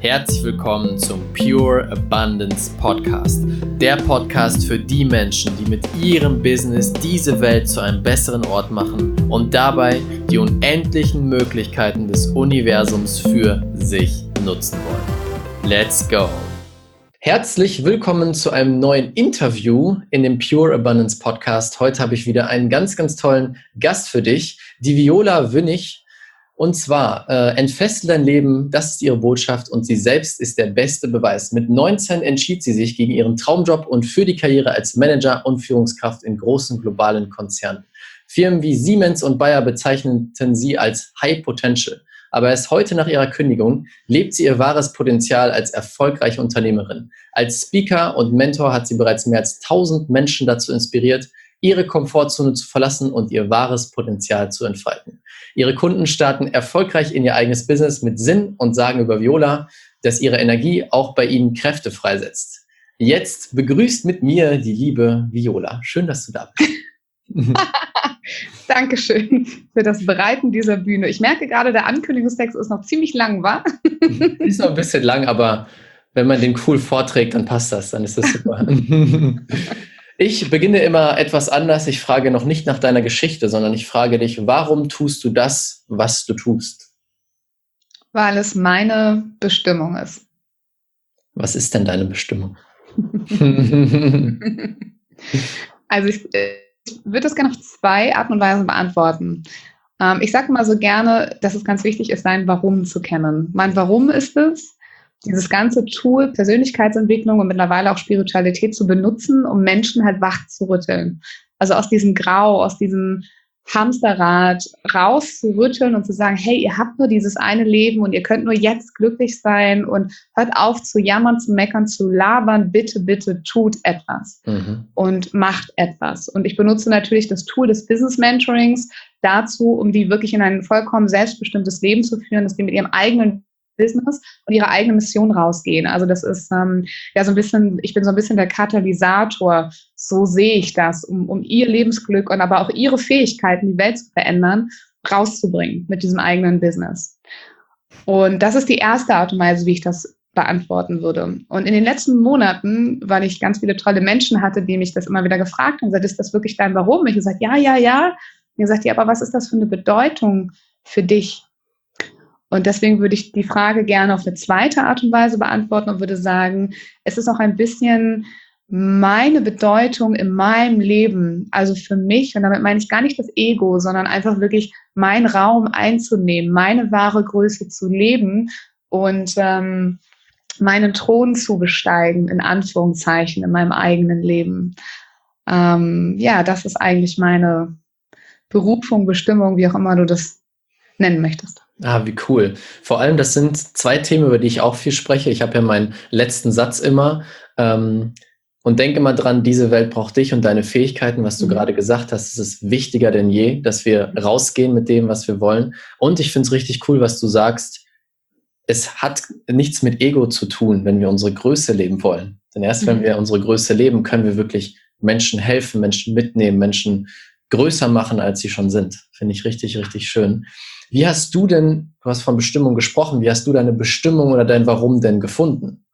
Herzlich willkommen zum Pure Abundance Podcast. Der Podcast für die Menschen, die mit ihrem Business diese Welt zu einem besseren Ort machen und dabei die unendlichen Möglichkeiten des Universums für sich nutzen wollen. Let's go! Herzlich willkommen zu einem neuen Interview in dem Pure Abundance Podcast. Heute habe ich wieder einen ganz, ganz tollen Gast für dich, die Viola Wünnig. Und zwar, entfessel dein Leben, das ist ihre Botschaft und sie selbst ist der beste Beweis. Mit 19 entschied sie sich gegen ihren Traumjob und für die Karriere als Manager und Führungskraft in großen globalen Konzernen. Firmen wie Siemens und Bayer bezeichneten sie als High Potential. Aber erst heute nach ihrer Kündigung lebt sie ihr wahres Potenzial als erfolgreiche Unternehmerin. Als Speaker und Mentor hat sie bereits mehr als 1000 Menschen dazu inspiriert, ihre Komfortzone zu verlassen und ihr wahres Potenzial zu entfalten. Ihre Kunden starten erfolgreich in ihr eigenes Business mit Sinn und sagen über Viola, dass ihre Energie auch bei ihnen Kräfte freisetzt. Jetzt begrüßt mit mir die liebe Viola. Schön, dass du da bist. Dankeschön für das Bereiten dieser Bühne. Ich merke gerade, der Ankündigungstext ist noch ziemlich lang, wa? Ist noch ein bisschen lang, aber wenn man den cool vorträgt, dann passt das, dann ist das super. Ich beginne immer etwas anders. Ich frage noch nicht nach deiner Geschichte, sondern ich frage dich, warum tust du das, was du tust? Weil es meine Bestimmung ist. Was ist denn deine Bestimmung? Also ich würde das gerne auf zwei Arten und Weisen beantworten. Ich sage immer so gerne, dass es ganz wichtig ist, sein Warum zu kennen. Mein Warum ist es, dieses ganze Tool Persönlichkeitsentwicklung und mittlerweile auch Spiritualität zu benutzen, um Menschen halt wach zu rütteln. Also aus diesem Grau, aus diesem Hamsterrad rauszurütteln und zu sagen, hey, ihr habt nur dieses eine Leben und ihr könnt nur jetzt glücklich sein und hört auf zu jammern, zu meckern, zu labern, bitte, bitte tut etwas und macht etwas. Und ich benutze natürlich das Tool des Business Mentorings dazu, um die wirklich in ein vollkommen selbstbestimmtes Leben zu führen, dass die mit ihrem eigenen Business und ihre eigene Mission rausgehen. Also das ist ja so ein bisschen, ich bin so ein bisschen der Katalysator, so sehe ich das, um ihr Lebensglück und aber auch ihre Fähigkeiten, die Welt zu verändern, rauszubringen mit diesem eigenen Business. Und das ist die erste Art und Weise, wie ich das beantworten würde. Und in den letzten Monaten, weil ich ganz viele tolle Menschen hatte, die mich das immer wieder gefragt haben, gesagt, ist das wirklich dein Warum? Und ich gesagt, ja. Und ich gesagt, ja, aber was ist das für eine Bedeutung für dich? Und deswegen würde ich die Frage gerne auf eine zweite Art und Weise beantworten und würde sagen, es ist auch ein bisschen meine Bedeutung in meinem Leben, also für mich, und damit meine ich gar nicht das Ego, sondern einfach wirklich meinen Raum einzunehmen, meine wahre Größe zu leben und meinen Thron zu besteigen, in Anführungszeichen, in meinem eigenen Leben. Ja, das ist eigentlich meine Berufung, Bestimmung, wie auch immer du das nennen möchtest. Ah, wie cool. Vor allem, das sind zwei Themen, über die ich auch viel spreche. Ich habe ja meinen letzten Satz immer und denke mal dran, diese Welt braucht dich und deine Fähigkeiten, was du gerade gesagt hast. Es ist wichtiger denn je, dass wir rausgehen mit dem, was wir wollen. Und ich finde es richtig cool, was du sagst. Es hat nichts mit Ego zu tun, wenn wir unsere Größe leben wollen. Denn erst wenn wir unsere Größe leben, können wir wirklich Menschen helfen, Menschen mitnehmen, Menschen größer machen, als sie schon sind. Finde ich richtig, richtig schön. Wie hast du denn, du hast von Bestimmung gesprochen, wie hast du deine Bestimmung oder dein Warum denn gefunden?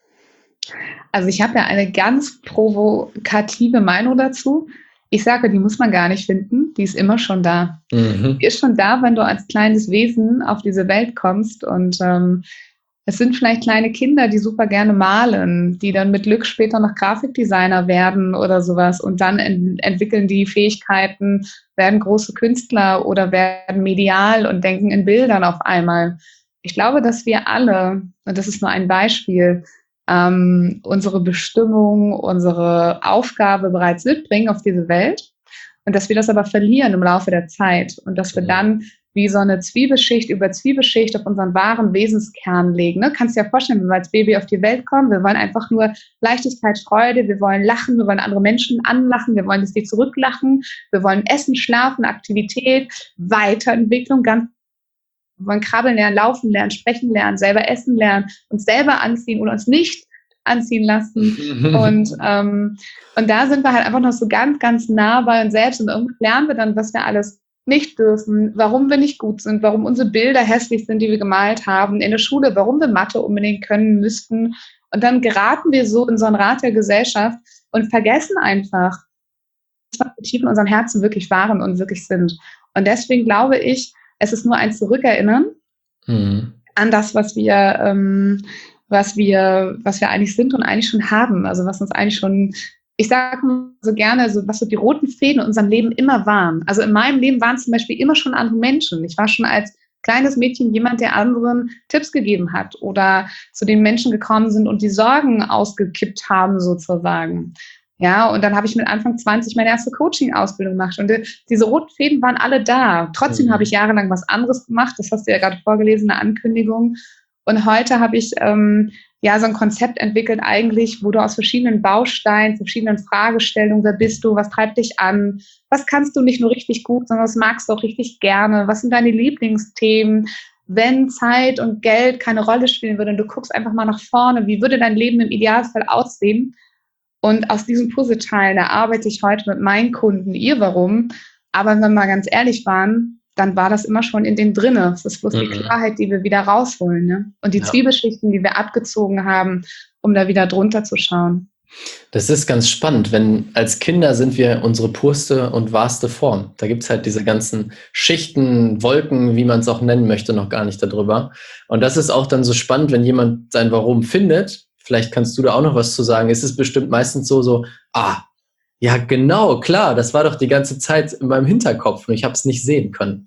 Also ich habe ja eine ganz provokative Meinung dazu. Ich sage, die muss man gar nicht finden, die ist immer schon da. Die ist schon da, wenn du als kleines Wesen auf diese Welt kommst und es sind vielleicht kleine Kinder, die super gerne malen, die dann mit Glück später noch Grafikdesigner werden oder sowas und dann entwickeln die Fähigkeiten, werden große Künstler oder werden medial und denken in Bildern auf einmal. Ich glaube, dass wir alle, und das ist nur ein Beispiel, unsere Bestimmung, unsere Aufgabe bereits mitbringen auf diese Welt und dass wir das aber verlieren im Laufe der Zeit und dass wir dann wie so eine Zwiebelschicht über Zwiebelschicht auf unseren wahren Wesenskern legen. Ne? Kannst dir ja vorstellen, wenn wir als Baby auf die Welt kommen, wir wollen einfach nur Leichtigkeit, Freude, wir wollen lachen, wir wollen andere Menschen anlachen, wir wollen, dass die zurücklachen, wir wollen essen, schlafen, Aktivität, Weiterentwicklung, wir wollen krabbeln lernen, laufen lernen, sprechen lernen, selber essen lernen, uns selber anziehen oder uns nicht anziehen lassen. Und da sind wir halt einfach noch so ganz, ganz nah bei uns selbst und irgendwann lernen wir dann, was wir alles nicht dürfen, warum wir nicht gut sind, warum unsere Bilder hässlich sind, die wir gemalt haben, in der Schule, warum wir Mathe unbedingt können müssten. Und dann geraten wir so in so ein Rad der Gesellschaft und vergessen einfach, was wir tief in unserem Herzen wirklich waren und wirklich sind. Und deswegen glaube ich, es ist nur ein Zurückerinnern an das, was wir eigentlich sind und eigentlich schon haben. Also was uns eigentlich schon, ich sage so gerne, so, was so die roten Fäden in unserem Leben immer waren. Also in meinem Leben waren zum Beispiel immer schon andere Menschen. Ich war schon als kleines Mädchen jemand, der anderen Tipps gegeben hat oder zu den Menschen gekommen sind und die Sorgen ausgekippt haben sozusagen. Ja, und dann habe ich mit Anfang 20 meine erste Coaching-Ausbildung gemacht und diese roten Fäden waren alle da. Trotzdem habe ich jahrelang was anderes gemacht. Das hast du ja gerade vorgelesen, eine Ankündigung. Und heute habe ich so ein Konzept entwickelt eigentlich, wo du aus verschiedenen Bausteinen, verschiedenen Fragestellungen, wer bist du, was treibt dich an, was kannst du nicht nur richtig gut, sondern was magst du auch richtig gerne, was sind deine Lieblingsthemen, wenn Zeit und Geld keine Rolle spielen würde und du guckst einfach mal nach vorne, wie würde dein Leben im Idealfall aussehen? Und aus diesen Puzzleteilen erarbeite ich heute mit meinen Kunden ihr Warum. Aber wenn wir mal ganz ehrlich waren, dann war das immer schon in denen drinne. Es ist bloß die Klarheit, die wir wieder rausholen. Ne? Und die Zwiebelschichten, die wir abgezogen haben, um da wieder drunter zu schauen. Das ist ganz spannend, wenn als Kinder sind wir unsere purste und wahrste Form. Da gibt es halt diese ganzen Schichten, Wolken, wie man es auch nennen möchte, noch gar nicht darüber. Und das ist auch dann so spannend, wenn jemand sein Warum findet. Vielleicht kannst du da auch noch was zu sagen. Es ist bestimmt meistens so, ja genau, klar, das war doch die ganze Zeit in meinem Hinterkopf und ich habe es nicht sehen können.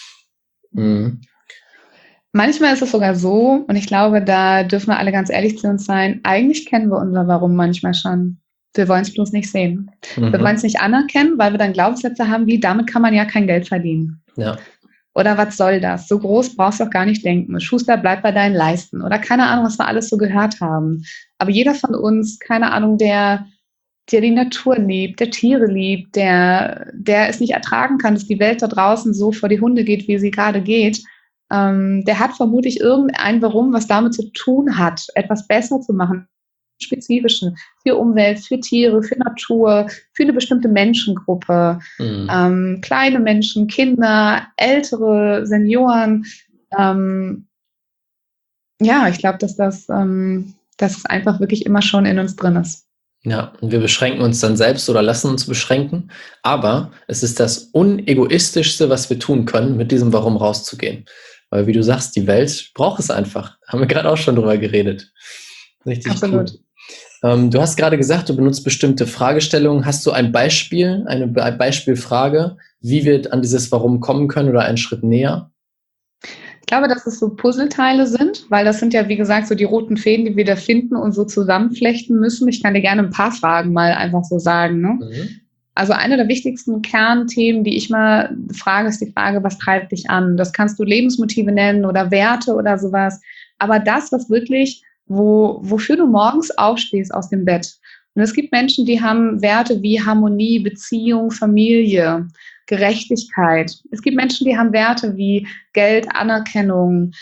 Manchmal ist es sogar so, und ich glaube, da dürfen wir alle ganz ehrlich zu uns sein, eigentlich kennen wir unser Warum manchmal schon. Wir wollen es bloß nicht sehen. Wir wollen es nicht anerkennen, weil wir dann Glaubenssätze haben wie, damit kann man ja kein Geld verdienen. Ja. Oder was soll das? So groß brauchst du auch gar nicht denken. Schuster, bleib bei deinen Leisten. Oder keine Ahnung, was wir alles so gehört haben. Aber jeder von uns, keine Ahnung, der die Natur liebt, der Tiere liebt, der es nicht ertragen kann, dass die Welt da draußen so vor die Hunde geht, wie sie gerade geht, der hat vermutlich irgendein Warum, was damit zu tun hat, etwas besser zu machen, spezifischen, für Umwelt, für Tiere, für Natur, für eine bestimmte Menschengruppe, kleine Menschen, Kinder, ältere, Senioren. Ich glaube, dass das einfach wirklich immer schon in uns drin ist. Ja, und wir beschränken uns dann selbst oder lassen uns beschränken, aber es ist das Unegoistischste, was wir tun können, mit diesem Warum rauszugehen. Weil, wie du sagst, die Welt braucht es einfach. Haben wir gerade auch schon drüber geredet. Richtig Absolut. Cool. Du hast gerade gesagt, du benutzt bestimmte Fragestellungen. Hast du ein Beispiel, eine Beispielfrage, wie wir an dieses Warum kommen können oder einen Schritt näher? Ich glaube, dass es so Puzzleteile sind, weil das sind ja, wie gesagt, so die roten Fäden, die wir da finden und so zusammenflechten müssen. Ich kann dir gerne ein paar Fragen mal einfach so sagen. Ne? Also eine der wichtigsten Kernthemen, die ich mal frage, ist die Frage, was treibt dich an? Das kannst du Lebensmotive nennen oder Werte oder sowas. Aber das, was wirklich, wofür du morgens aufstehst aus dem Bett. Und es gibt Menschen, die haben Werte wie Harmonie, Beziehung, Familie, Gerechtigkeit. Es gibt Menschen, die haben Werte wie Geld, Anerkennung,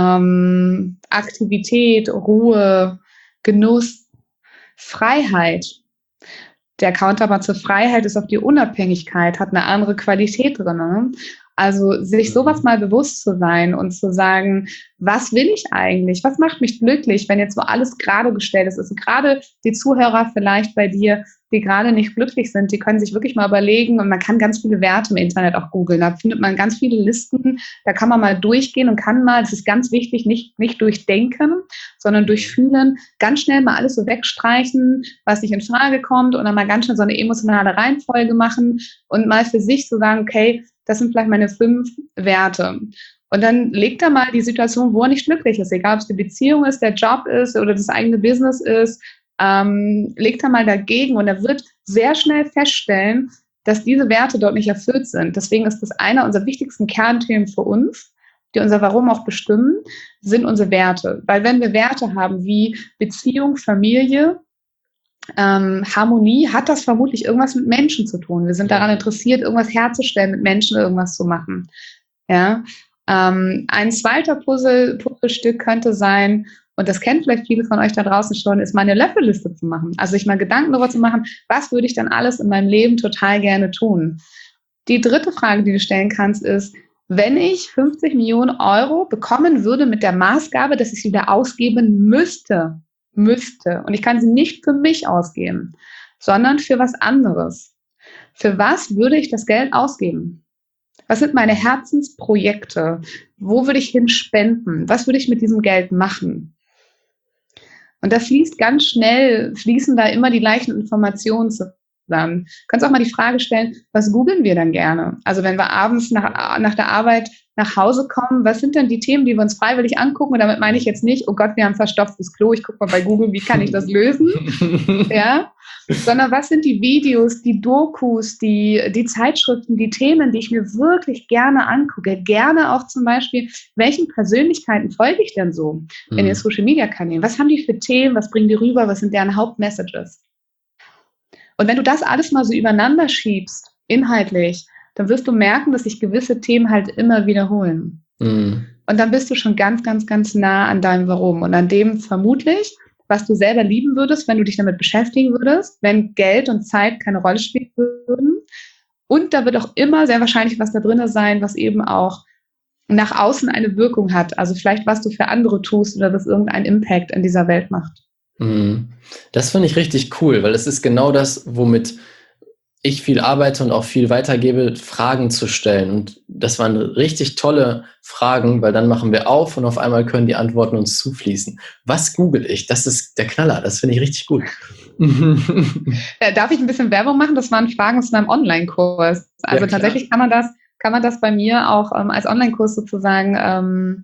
Aktivität, Ruhe, Genuss, Freiheit. Der Counterpart zur Freiheit ist auf die Unabhängigkeit, hat eine andere Qualität drin. Ne? Also sich sowas mal bewusst zu sein und zu sagen, was will ich eigentlich? Was macht mich glücklich, wenn jetzt so alles gerade gestellt ist? Also gerade die Zuhörer vielleicht bei dir, die gerade nicht glücklich sind, die können sich wirklich mal überlegen und man kann ganz viele Werte im Internet auch googeln. Da findet man ganz viele Listen, da kann man mal durchgehen und kann mal, das ist ganz wichtig, nicht durchdenken, sondern durchfühlen, ganz schnell mal alles so wegstreichen, was nicht in Frage kommt und dann mal ganz schnell so eine emotionale Reihenfolge machen und mal für sich so sagen, okay, das sind vielleicht meine 5 Werte. Und dann legt er mal die Situation, wo er nicht glücklich ist, egal ob es die Beziehung ist, der Job ist oder das eigene Business ist, legt er mal dagegen und er wird sehr schnell feststellen, dass diese Werte dort nicht erfüllt sind. Deswegen ist das einer unserer wichtigsten Kernthemen für uns, die unser Warum auch bestimmen, sind unsere Werte. Weil wenn wir Werte haben wie Beziehung, Familie, Harmonie, hat das vermutlich irgendwas mit Menschen zu tun. Wir sind daran interessiert, irgendwas herzustellen, mit Menschen irgendwas zu machen. Ja? Ein zweiter Puzzlestück könnte sein, und das kennen vielleicht viele von euch da draußen schon, ist mal eine Löffelliste zu machen. Also sich mal Gedanken darüber zu machen, was würde ich dann alles in meinem Leben total gerne tun. Die dritte Frage, die du stellen kannst, ist, wenn ich 50 Millionen Euro bekommen würde mit der Maßgabe, dass ich sie wieder ausgeben müsste, und ich kann sie nicht für mich ausgeben, sondern für was anderes. Für was würde ich das Geld ausgeben? Was sind meine Herzensprojekte? Wo würde ich hinspenden? Was würde ich mit diesem Geld machen? Und da fließen da immer die gleichen Informationen zusammen. Du kannst auch mal die Frage stellen, was googeln wir dann gerne? Also wenn wir abends nach der Arbeit nach Hause kommen, was sind denn die Themen, die wir uns freiwillig angucken? Und damit meine ich jetzt nicht, oh Gott, wir haben verstopftes Klo, ich gucke mal bei Google, wie kann ich das lösen? Ja, sondern was sind die Videos, die Dokus, die Zeitschriften, die Themen, die ich mir wirklich gerne angucke? Gerne auch zum Beispiel, welchen Persönlichkeiten folge ich denn so in den Social-Media-Kanälen? Was haben die für Themen? Was bringen die rüber? Was sind deren Hauptmessages? Und wenn du das alles mal so übereinander schiebst, inhaltlich, dann wirst du merken, dass sich gewisse Themen halt immer wiederholen. Und dann bist du schon ganz, ganz, ganz nah an deinem Warum und an dem vermutlich, was du selber lieben würdest, wenn du dich damit beschäftigen würdest, wenn Geld und Zeit keine Rolle spielen würden. Und da wird auch immer sehr wahrscheinlich was da drin sein, was eben auch nach außen eine Wirkung hat. Also vielleicht, was du für andere tust oder was irgendeinen Impact in dieser Welt macht. Das finde ich richtig cool, weil es ist genau das, womit ich viel arbeite und auch viel weitergebe, Fragen zu stellen. Und das waren richtig tolle Fragen, weil dann machen wir auf und auf einmal können die Antworten uns zufließen. Was google ich? Das ist der Knaller. Das finde ich richtig gut. Darf ich ein bisschen Werbung machen? Das waren Fragen aus meinem Online-Kurs. Also ja, tatsächlich kann man das bei mir auch als Online-Kurs sozusagen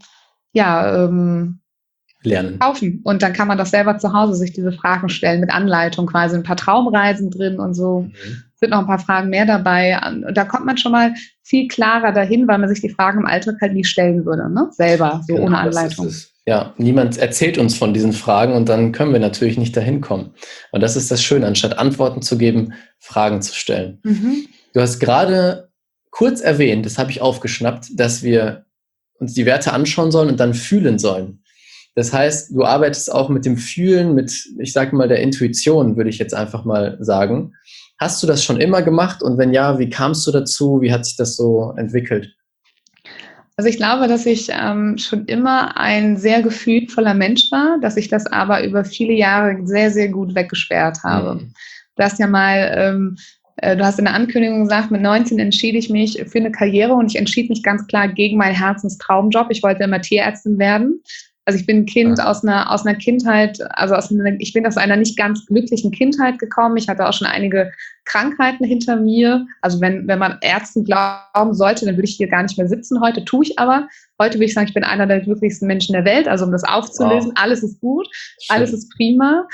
lernen. Kaufen. Und dann kann man das selber zu Hause sich diese Fragen stellen mit Anleitung, quasi ein paar Traumreisen drin und so. Sind noch ein paar Fragen mehr dabei. Und da kommt man schon mal viel klarer dahin, weil man sich die Fragen im Alltag halt nie stellen würde, ne? Selber, so genau, ohne Anleitung. Ja, niemand erzählt uns von diesen Fragen und dann können wir natürlich nicht dahin kommen. Und das ist das Schöne, anstatt Antworten zu geben, Fragen zu stellen. Du hast gerade kurz erwähnt, das habe ich aufgeschnappt, dass wir uns die Werte anschauen sollen und dann fühlen sollen. Das heißt, du arbeitest auch mit dem Fühlen, mit, ich sage mal, der Intuition, würde ich jetzt einfach mal sagen. Hast du das schon immer gemacht? Und wenn ja, wie kamst du dazu? Wie hat sich das so entwickelt? Also ich glaube, dass ich schon immer ein sehr gefühlvoller Mensch war, dass ich das aber über viele Jahre sehr, sehr gut weggesperrt habe. Du hast ja mal, du hast in der Ankündigung gesagt, mit 19 entschied ich mich für eine Karriere und ich entschied mich ganz klar gegen meinen Herzenstraumjob. Ich wollte immer Tierärztin werden. Also ich bin ein Kind aus einer Kindheit, ich bin aus einer nicht ganz glücklichen Kindheit gekommen. Ich hatte auch schon einige Krankheiten hinter mir. Also wenn man Ärzten glauben sollte, dann würde ich hier gar nicht mehr sitzen heute, tue ich aber. Heute würde ich sagen, ich bin einer der glücklichsten Menschen der Welt. Also um das aufzulösen, alles ist gut, alles ist prima.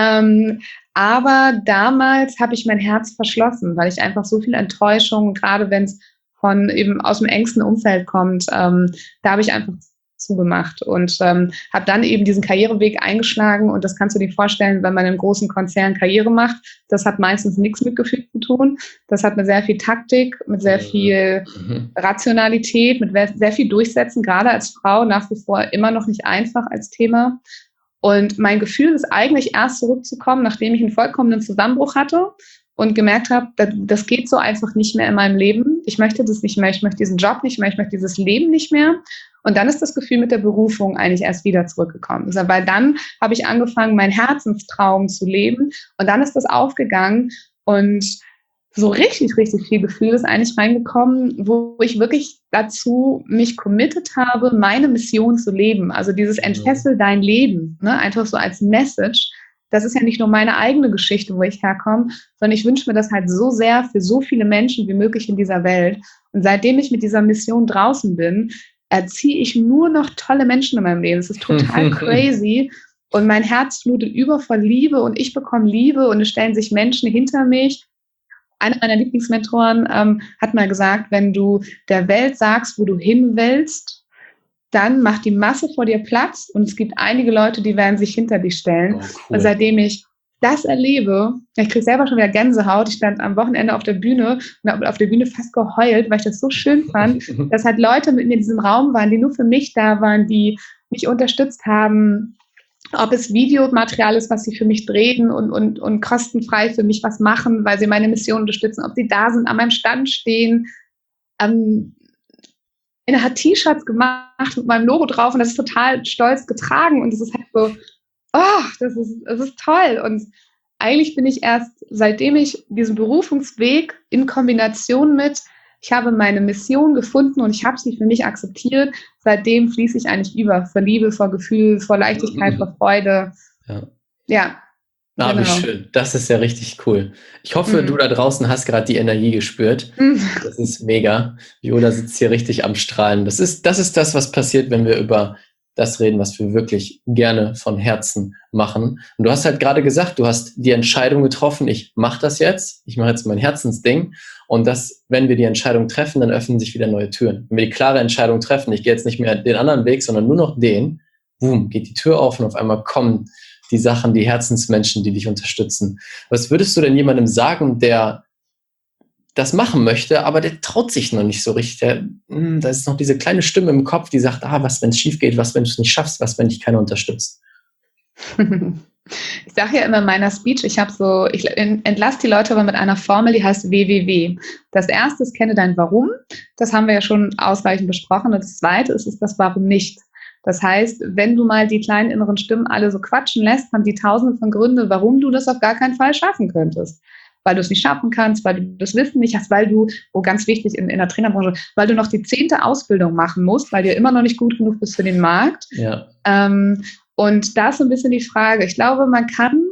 Aber damals habe ich mein Herz verschlossen, weil ich einfach so viel Enttäuschung, gerade wenn es von eben aus dem engsten Umfeld kommt, da habe ich einfach zugemacht und habe dann eben diesen Karriereweg eingeschlagen und das kannst du dir vorstellen, wenn man in einem großen Konzern Karriere macht, das hat meistens nichts mit Gefühl zu tun, das hat mit sehr viel Taktik, mit sehr viel Rationalität, mit sehr viel Durchsetzen, gerade als Frau nach wie vor immer noch nicht einfach als Thema und mein Gefühl ist eigentlich erst zurückzukommen, nachdem ich einen vollkommenen Zusammenbruch hatte und gemerkt habe, das geht so einfach nicht mehr in meinem Leben, ich möchte das nicht mehr, ich möchte diesen Job nicht mehr, ich möchte dieses Leben nicht mehr. Und dann ist das Gefühl mit der Berufung eigentlich erst wieder zurückgekommen. Also, weil dann habe ich angefangen, meinen Herzenstraum zu leben. Und dann ist das aufgegangen. Und so richtig, richtig viel Gefühl ist eigentlich reingekommen, wo ich wirklich dazu mich committed habe, meine Mission zu leben. Also dieses Entfessel dein Leben, ne? Einfach so als Message. Das ist ja nicht nur meine eigene Geschichte, wo ich herkomme, sondern ich wünsche mir das halt so sehr für so viele Menschen wie möglich in dieser Welt. Und seitdem ich mit dieser Mission draußen bin, erziehe ich nur noch tolle Menschen in meinem Leben. Es ist total crazy. Und mein Herz flutet über vor Liebe und ich bekomme Liebe und es stellen sich Menschen hinter mich. Einer meiner Lieblingsmentoren hat mal gesagt, wenn du der Welt sagst, wo du hin willst, dann macht die Masse vor dir Platz und es gibt einige Leute, die werden sich hinter dich stellen. Oh, cool. Und seitdem ich das erlebe, ich kriege selber schon wieder Gänsehaut, ich stand am Wochenende auf der Bühne und habe auf der Bühne fast geheult, weil ich das so schön fand, dass halt Leute mit mir in diesem Raum waren, die nur für mich da waren, die mich unterstützt haben ob es Videomaterial ist, was sie für mich drehen und kostenfrei für mich was machen, weil sie meine Mission unterstützen, ob sie da sind, an meinem Stand stehen. Er hat T-Shirts gemacht mit meinem Logo drauf und das ist total stolz getragen und es ist halt so, oh, das ist toll. Und eigentlich bin ich erst, seitdem ich diesen Berufungsweg in Kombination mit, ich habe meine Mission gefunden und ich habe sie für mich akzeptiert, seitdem fließe ich eigentlich über, vor Liebe, vor Gefühl, vor Leichtigkeit, vor Freude. Ja. Ah, genau. Wie schön. Das ist ja richtig cool. Ich hoffe, du da draußen hast gerade die Energie gespürt. Das ist mega. Viola sitzt hier richtig am Strahlen. Das ist das, was passiert, wenn wir über das reden, was wir wirklich gerne von Herzen machen. Und du hast halt gerade gesagt, du hast die Entscheidung getroffen, ich mache das jetzt, ich mache jetzt mein Herzensding. Und wenn wir die Entscheidung treffen, dann öffnen sich wieder neue Türen. Wenn wir die klare Entscheidung treffen, ich gehe jetzt nicht mehr den anderen Weg, sondern nur noch den, boom, geht die Tür auf und auf einmal kommen die Sachen, die Herzensmenschen, die dich unterstützen. Was würdest du denn jemandem sagen, der das machen möchte, aber der traut sich noch nicht so richtig? Da ist noch diese kleine Stimme im Kopf, die sagt, was, wenn es schief geht, was, wenn du es nicht schaffst, was, wenn dich keiner unterstützt? Ich sage ja immer in meiner Speech, ich entlasse die Leute aber mit einer Formel, die heißt WWW. Das erste ist, kenne dein Warum. Das haben wir ja schon ausreichend besprochen. Und das zweite ist das Warum nicht. Das heißt, wenn du mal die kleinen inneren Stimmen alle so quatschen lässt, haben die tausende von Gründen, warum du das auf gar keinen Fall schaffen könntest. Weil du es nicht schaffen kannst, weil du das Wissen nicht hast, weil du, ganz wichtig in der Trainerbranche, weil du noch die 10. Ausbildung machen musst, weil du immer noch nicht gut genug bist für den Markt. Ja. Und da ist so ein bisschen die Frage. Ich glaube, man kann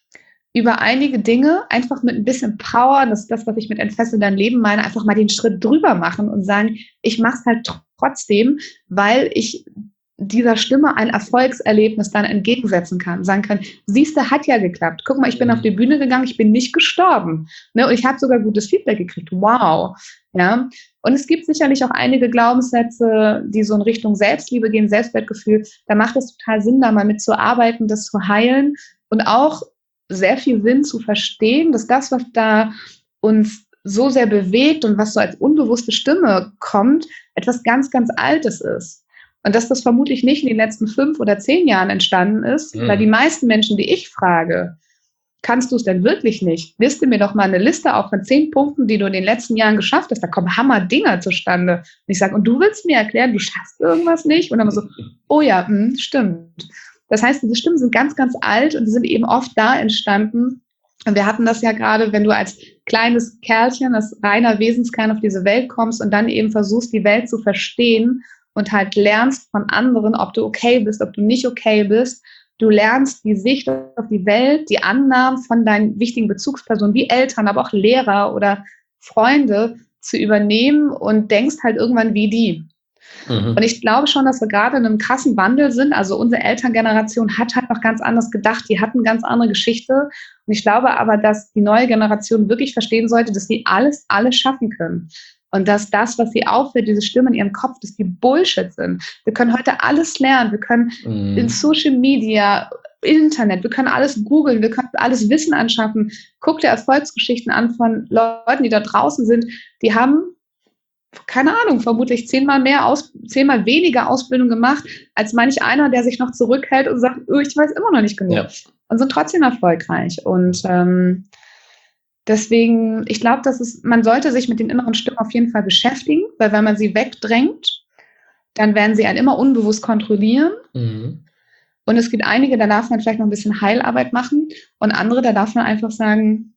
über einige Dinge einfach mit ein bisschen Power, das ist das, was ich mit Entfessel dein Leben meine, einfach mal den Schritt drüber machen und sagen, ich mache es halt trotzdem, weil ich dieser Stimme ein Erfolgserlebnis dann entgegensetzen kann, sagen kann, siehst du, hat ja geklappt. Guck mal, ich bin auf die Bühne gegangen, ich bin nicht gestorben. Ne? Und ich habe sogar gutes Feedback gekriegt. Wow. Ja. Und es gibt sicherlich auch einige Glaubenssätze, die so in Richtung Selbstliebe gehen, Selbstwertgefühl. Da macht es total Sinn, da mal mitzuarbeiten, das zu heilen und auch sehr viel Sinn zu verstehen, dass das, was da uns so sehr bewegt und was so als unbewusste Stimme kommt, etwas ganz, ganz Altes ist. Und dass das vermutlich nicht in den letzten 5 oder 10 Jahren entstanden ist, weil die meisten Menschen, die ich frage, kannst du es denn wirklich nicht? Liste mir doch mal eine Liste auf von 10 Punkten, die du in den letzten Jahren geschafft hast. Da kommen Hammer-Dinger zustande. Und ich sage, und du willst mir erklären, du schaffst irgendwas nicht? Und dann so, oh ja, stimmt. Das heißt, diese Stimmen sind ganz, ganz alt und die sind eben oft da entstanden. Und wir hatten das ja gerade, wenn du als kleines Kerlchen, als reiner Wesenskern auf diese Welt kommst und dann eben versuchst, die Welt zu verstehen und halt lernst von anderen, ob du okay bist, ob du nicht okay bist. Du lernst die Sicht auf die Welt, die Annahmen von deinen wichtigen Bezugspersonen wie Eltern, aber auch Lehrer oder Freunde zu übernehmen und denkst halt irgendwann wie die. Und ich glaube schon, dass wir gerade in einem krassen Wandel sind. Also unsere Elterngeneration hat halt noch ganz anders gedacht. Die hatten ganz andere Geschichte. Und ich glaube aber, dass die neue Generation wirklich verstehen sollte, dass sie alles schaffen können. Und dass das, was sie auffällt, diese Stimmen in ihrem Kopf, dass die Bullshit sind. Wir können heute alles lernen. Wir können in Social Media, Internet, wir können alles googeln, wir können alles Wissen anschaffen. Guck dir Erfolgsgeschichten an von Leuten, die da draußen sind. Die haben, keine Ahnung, vermutlich 10-mal weniger Ausbildung gemacht, als manch einer, der sich noch zurückhält und sagt, ich weiß immer noch nicht genug. Ja. Und sind trotzdem erfolgreich. Und deswegen, ich glaube, man sollte sich mit den inneren Stimmen auf jeden Fall beschäftigen, weil wenn man sie wegdrängt, dann werden sie einen immer unbewusst kontrollieren. Und es gibt einige, da darf man vielleicht noch ein bisschen Heilarbeit machen und andere, da darf man einfach sagen,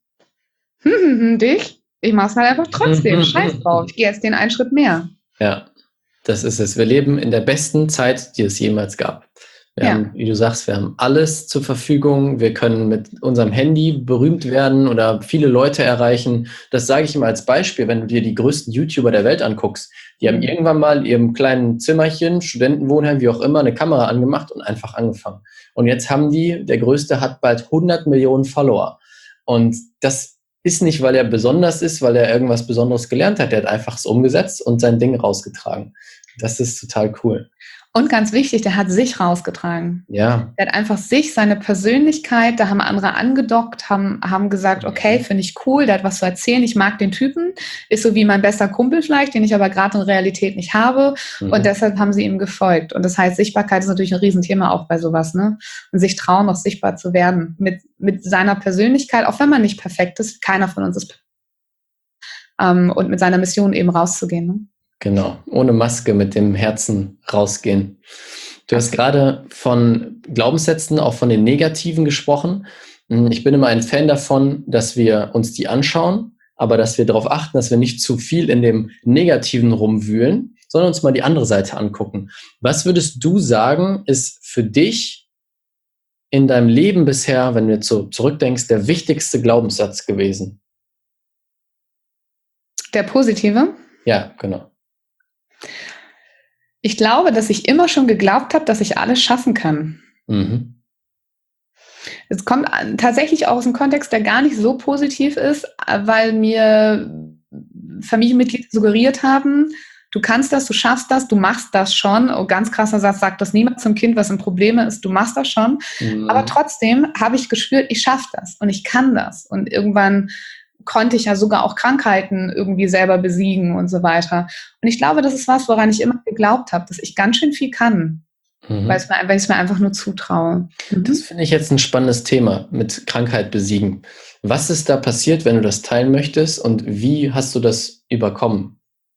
dich, ich mach's halt einfach trotzdem, scheiß drauf, ich gehe jetzt den einen Schritt mehr. Ja, das ist es. Wir leben in der besten Zeit, die es jemals gab. Wir haben, wie du sagst, wir haben alles zur Verfügung. Wir können mit unserem Handy berühmt werden oder viele Leute erreichen. Das sage ich immer als Beispiel, wenn du dir die größten YouTuber der Welt anguckst. Die haben irgendwann mal in ihrem kleinen Zimmerchen, Studentenwohnheim, wie auch immer, eine Kamera angemacht und einfach angefangen. Und jetzt der Größte hat bald 100 Millionen Follower. Und das ist nicht, weil er besonders ist, weil er irgendwas Besonderes gelernt hat. Er hat einfach es umgesetzt und sein Ding rausgetragen. Das ist total cool. Und ganz wichtig, der hat sich rausgetragen. Ja. Der hat einfach seine Persönlichkeit, da haben andere angedockt, haben gesagt, okay, finde ich cool, der hat was zu erzählen, ich mag den Typen, ist so wie mein bester Kumpel vielleicht, den ich aber gerade in Realität nicht habe. Und deshalb haben sie ihm gefolgt. Und das heißt, Sichtbarkeit ist natürlich ein Riesenthema auch bei sowas, ne? Und sich trauen, auch sichtbar zu werden. Mit seiner Persönlichkeit, auch wenn man nicht perfekt ist, keiner von uns ist perfekt. Und mit seiner Mission eben rauszugehen, ne? Genau, ohne Maske mit dem Herzen rausgehen. Du hast gerade von Glaubenssätzen, auch von den negativen gesprochen. Ich bin immer ein Fan davon, dass wir uns die anschauen, aber dass wir darauf achten, dass wir nicht zu viel in dem Negativen rumwühlen, sondern uns mal die andere Seite angucken. Was würdest du sagen, ist für dich in deinem Leben bisher, wenn du jetzt so zurückdenkst, der wichtigste Glaubenssatz gewesen? Der positive? Ja, genau. Ich glaube, dass ich immer schon geglaubt habe, dass ich alles schaffen kann. Es kommt tatsächlich auch aus einem Kontext, der gar nicht so positiv ist, weil mir Familienmitglieder suggeriert haben, du kannst das, du schaffst das, du machst das schon. Oh, ganz krasser Satz, sagt das niemand zum Kind, was ein Problem ist, du machst das schon. Aber trotzdem habe ich gespürt, ich schaffe das und ich kann das. Und irgendwann konnte ich ja sogar auch Krankheiten irgendwie selber besiegen und so weiter. Und ich glaube, das ist was, woran ich immer geglaubt habe, dass ich ganz schön viel kann, weil ich es mir einfach nur zutraue. Das finde ich jetzt ein spannendes Thema mit Krankheit besiegen. Was ist da passiert, wenn du das teilen möchtest und wie hast du das überkommen?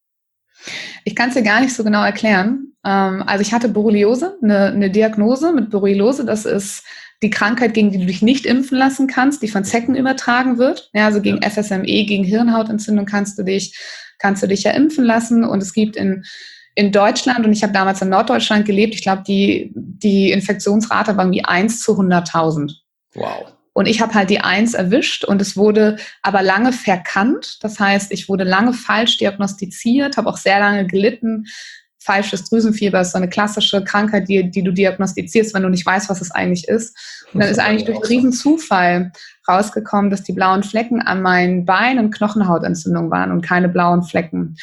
Ich kann es dir gar nicht so genau erklären. Also ich hatte Borreliose, eine Diagnose mit Borreliose. Das ist die Krankheit, gegen die du dich nicht impfen lassen kannst, die von Zecken übertragen wird. Ja, also gegen FSME, gegen Hirnhautentzündung kannst du dich ja impfen lassen. Und es gibt in Deutschland, und ich habe damals in Norddeutschland gelebt, ich glaube, die Infektionsrate war irgendwie 1 zu 100.000. Wow. Und ich habe halt die 1 erwischt und es wurde aber lange verkannt. Das heißt, ich wurde lange falsch diagnostiziert, habe auch sehr lange gelitten. Falsches Drüsenfieber ist so eine klassische Krankheit, die du diagnostizierst, wenn du nicht weißt, was es eigentlich ist. Und dann ist eigentlich durch einen riesen Zufall rausgekommen, dass die blauen Flecken an meinen Beinen Knochenhautentzündung waren und keine blauen Flecken.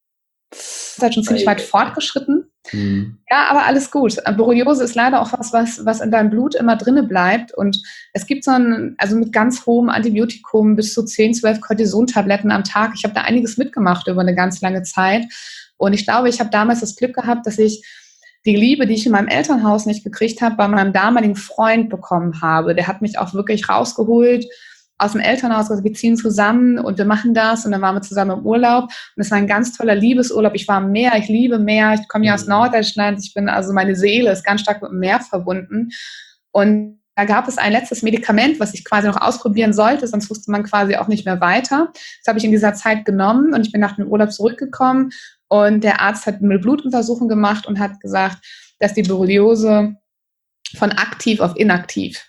Das ist halt schon ziemlich weit fortgeschritten. Ja, aber alles gut. Borreliose ist leider auch was in deinem Blut immer drinne bleibt. Und es gibt also mit ganz hohem Antibiotikum bis zu 10, 12 Cortison-Tabletten am Tag. Ich habe da einiges mitgemacht über eine ganz lange Zeit. Und ich glaube, ich habe damals das Glück gehabt, dass ich die Liebe, die ich in meinem Elternhaus nicht gekriegt habe, bei meinem damaligen Freund bekommen habe. Der hat mich auch wirklich rausgeholt aus dem Elternhaus, also wir ziehen zusammen und wir machen das und dann waren wir zusammen im Urlaub und es war ein ganz toller Liebesurlaub. Ich war am Meer, ich liebe Meer, ich komme ja aus Norddeutschland, meine Seele ist ganz stark mit dem Meer verbunden und da gab es ein letztes Medikament, was ich quasi noch ausprobieren sollte, sonst wusste man quasi auch nicht mehr weiter. Das habe ich in dieser Zeit genommen und ich bin nach dem Urlaub zurückgekommen und der Arzt hat eine Blutuntersuchung gemacht und hat gesagt, dass die Borreliose von aktiv auf inaktiv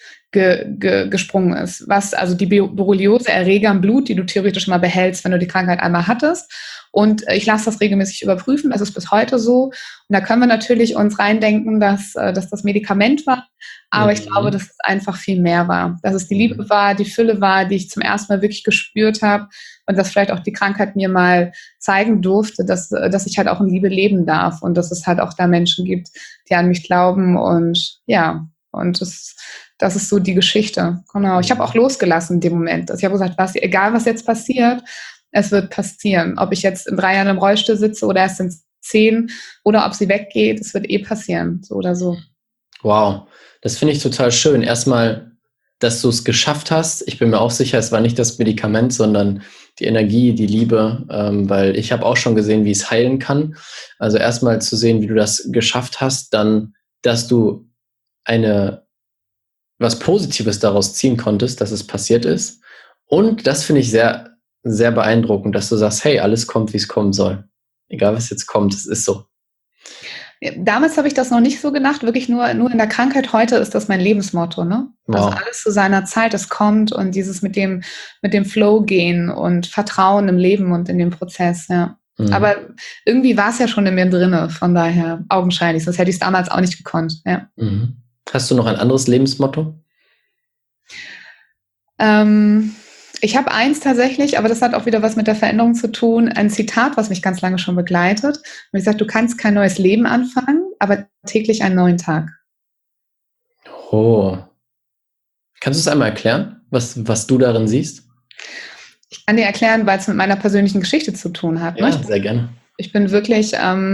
gesprungen ist. Also die Borreliose-Erreger im Blut, die du theoretisch mal behältst, wenn du die Krankheit einmal hattest. Und ich lasse das regelmäßig überprüfen. Das ist bis heute so. Und da können wir natürlich uns reindenken, dass das Medikament war. Aber ich glaube, dass es einfach viel mehr war. Dass es die Liebe war, die Fülle war, die ich zum ersten Mal wirklich gespürt habe. Und dass vielleicht auch die Krankheit mir mal zeigen durfte, dass ich halt auch in Liebe leben darf. Und dass es halt auch da Menschen gibt, die an mich glauben. Und ja, und das ist so die Geschichte. Genau. Ich habe auch losgelassen in dem Moment. Also ich habe gesagt, egal was jetzt passiert, es wird passieren. Ob ich jetzt in 3 Jahren im Rollstuhl sitze oder erst in 10 oder ob sie weggeht, es wird passieren. So oder so. Wow, das finde ich total schön. Erstmal, dass du es geschafft hast. Ich bin mir auch sicher, es war nicht das Medikament, sondern die Energie, die Liebe, weil ich habe auch schon gesehen, wie es heilen kann. Also erstmal zu sehen, wie du das geschafft hast, dann, dass du was Positives daraus ziehen konntest, dass es passiert ist. Und das finde ich sehr, sehr beeindruckend, dass du sagst, hey, alles kommt, wie es kommen soll. Egal, was jetzt kommt, es ist so. Damals habe ich das noch nicht so gedacht, wirklich nur in der Krankheit. Heute ist das mein Lebensmotto, ne? Wow. Also alles zu seiner Zeit, es kommt und dieses mit dem Flow gehen und Vertrauen im Leben und in den Prozess, ja. Aber irgendwie war es ja schon in mir drinne, von daher augenscheinlich, sonst hätte ich es damals auch nicht gekonnt, ja. Hast du noch ein anderes Lebensmotto? Ich habe eins tatsächlich, aber das hat auch wieder was mit der Veränderung zu tun. Ein Zitat, was mich ganz lange schon begleitet. Und ich sage, du kannst kein neues Leben anfangen, aber täglich einen neuen Tag. Oh. Kannst du es einmal erklären, was du darin siehst? Ich kann dir erklären, weil es mit meiner persönlichen Geschichte zu tun hat. Ja, sehr gerne. Ich bin wirklich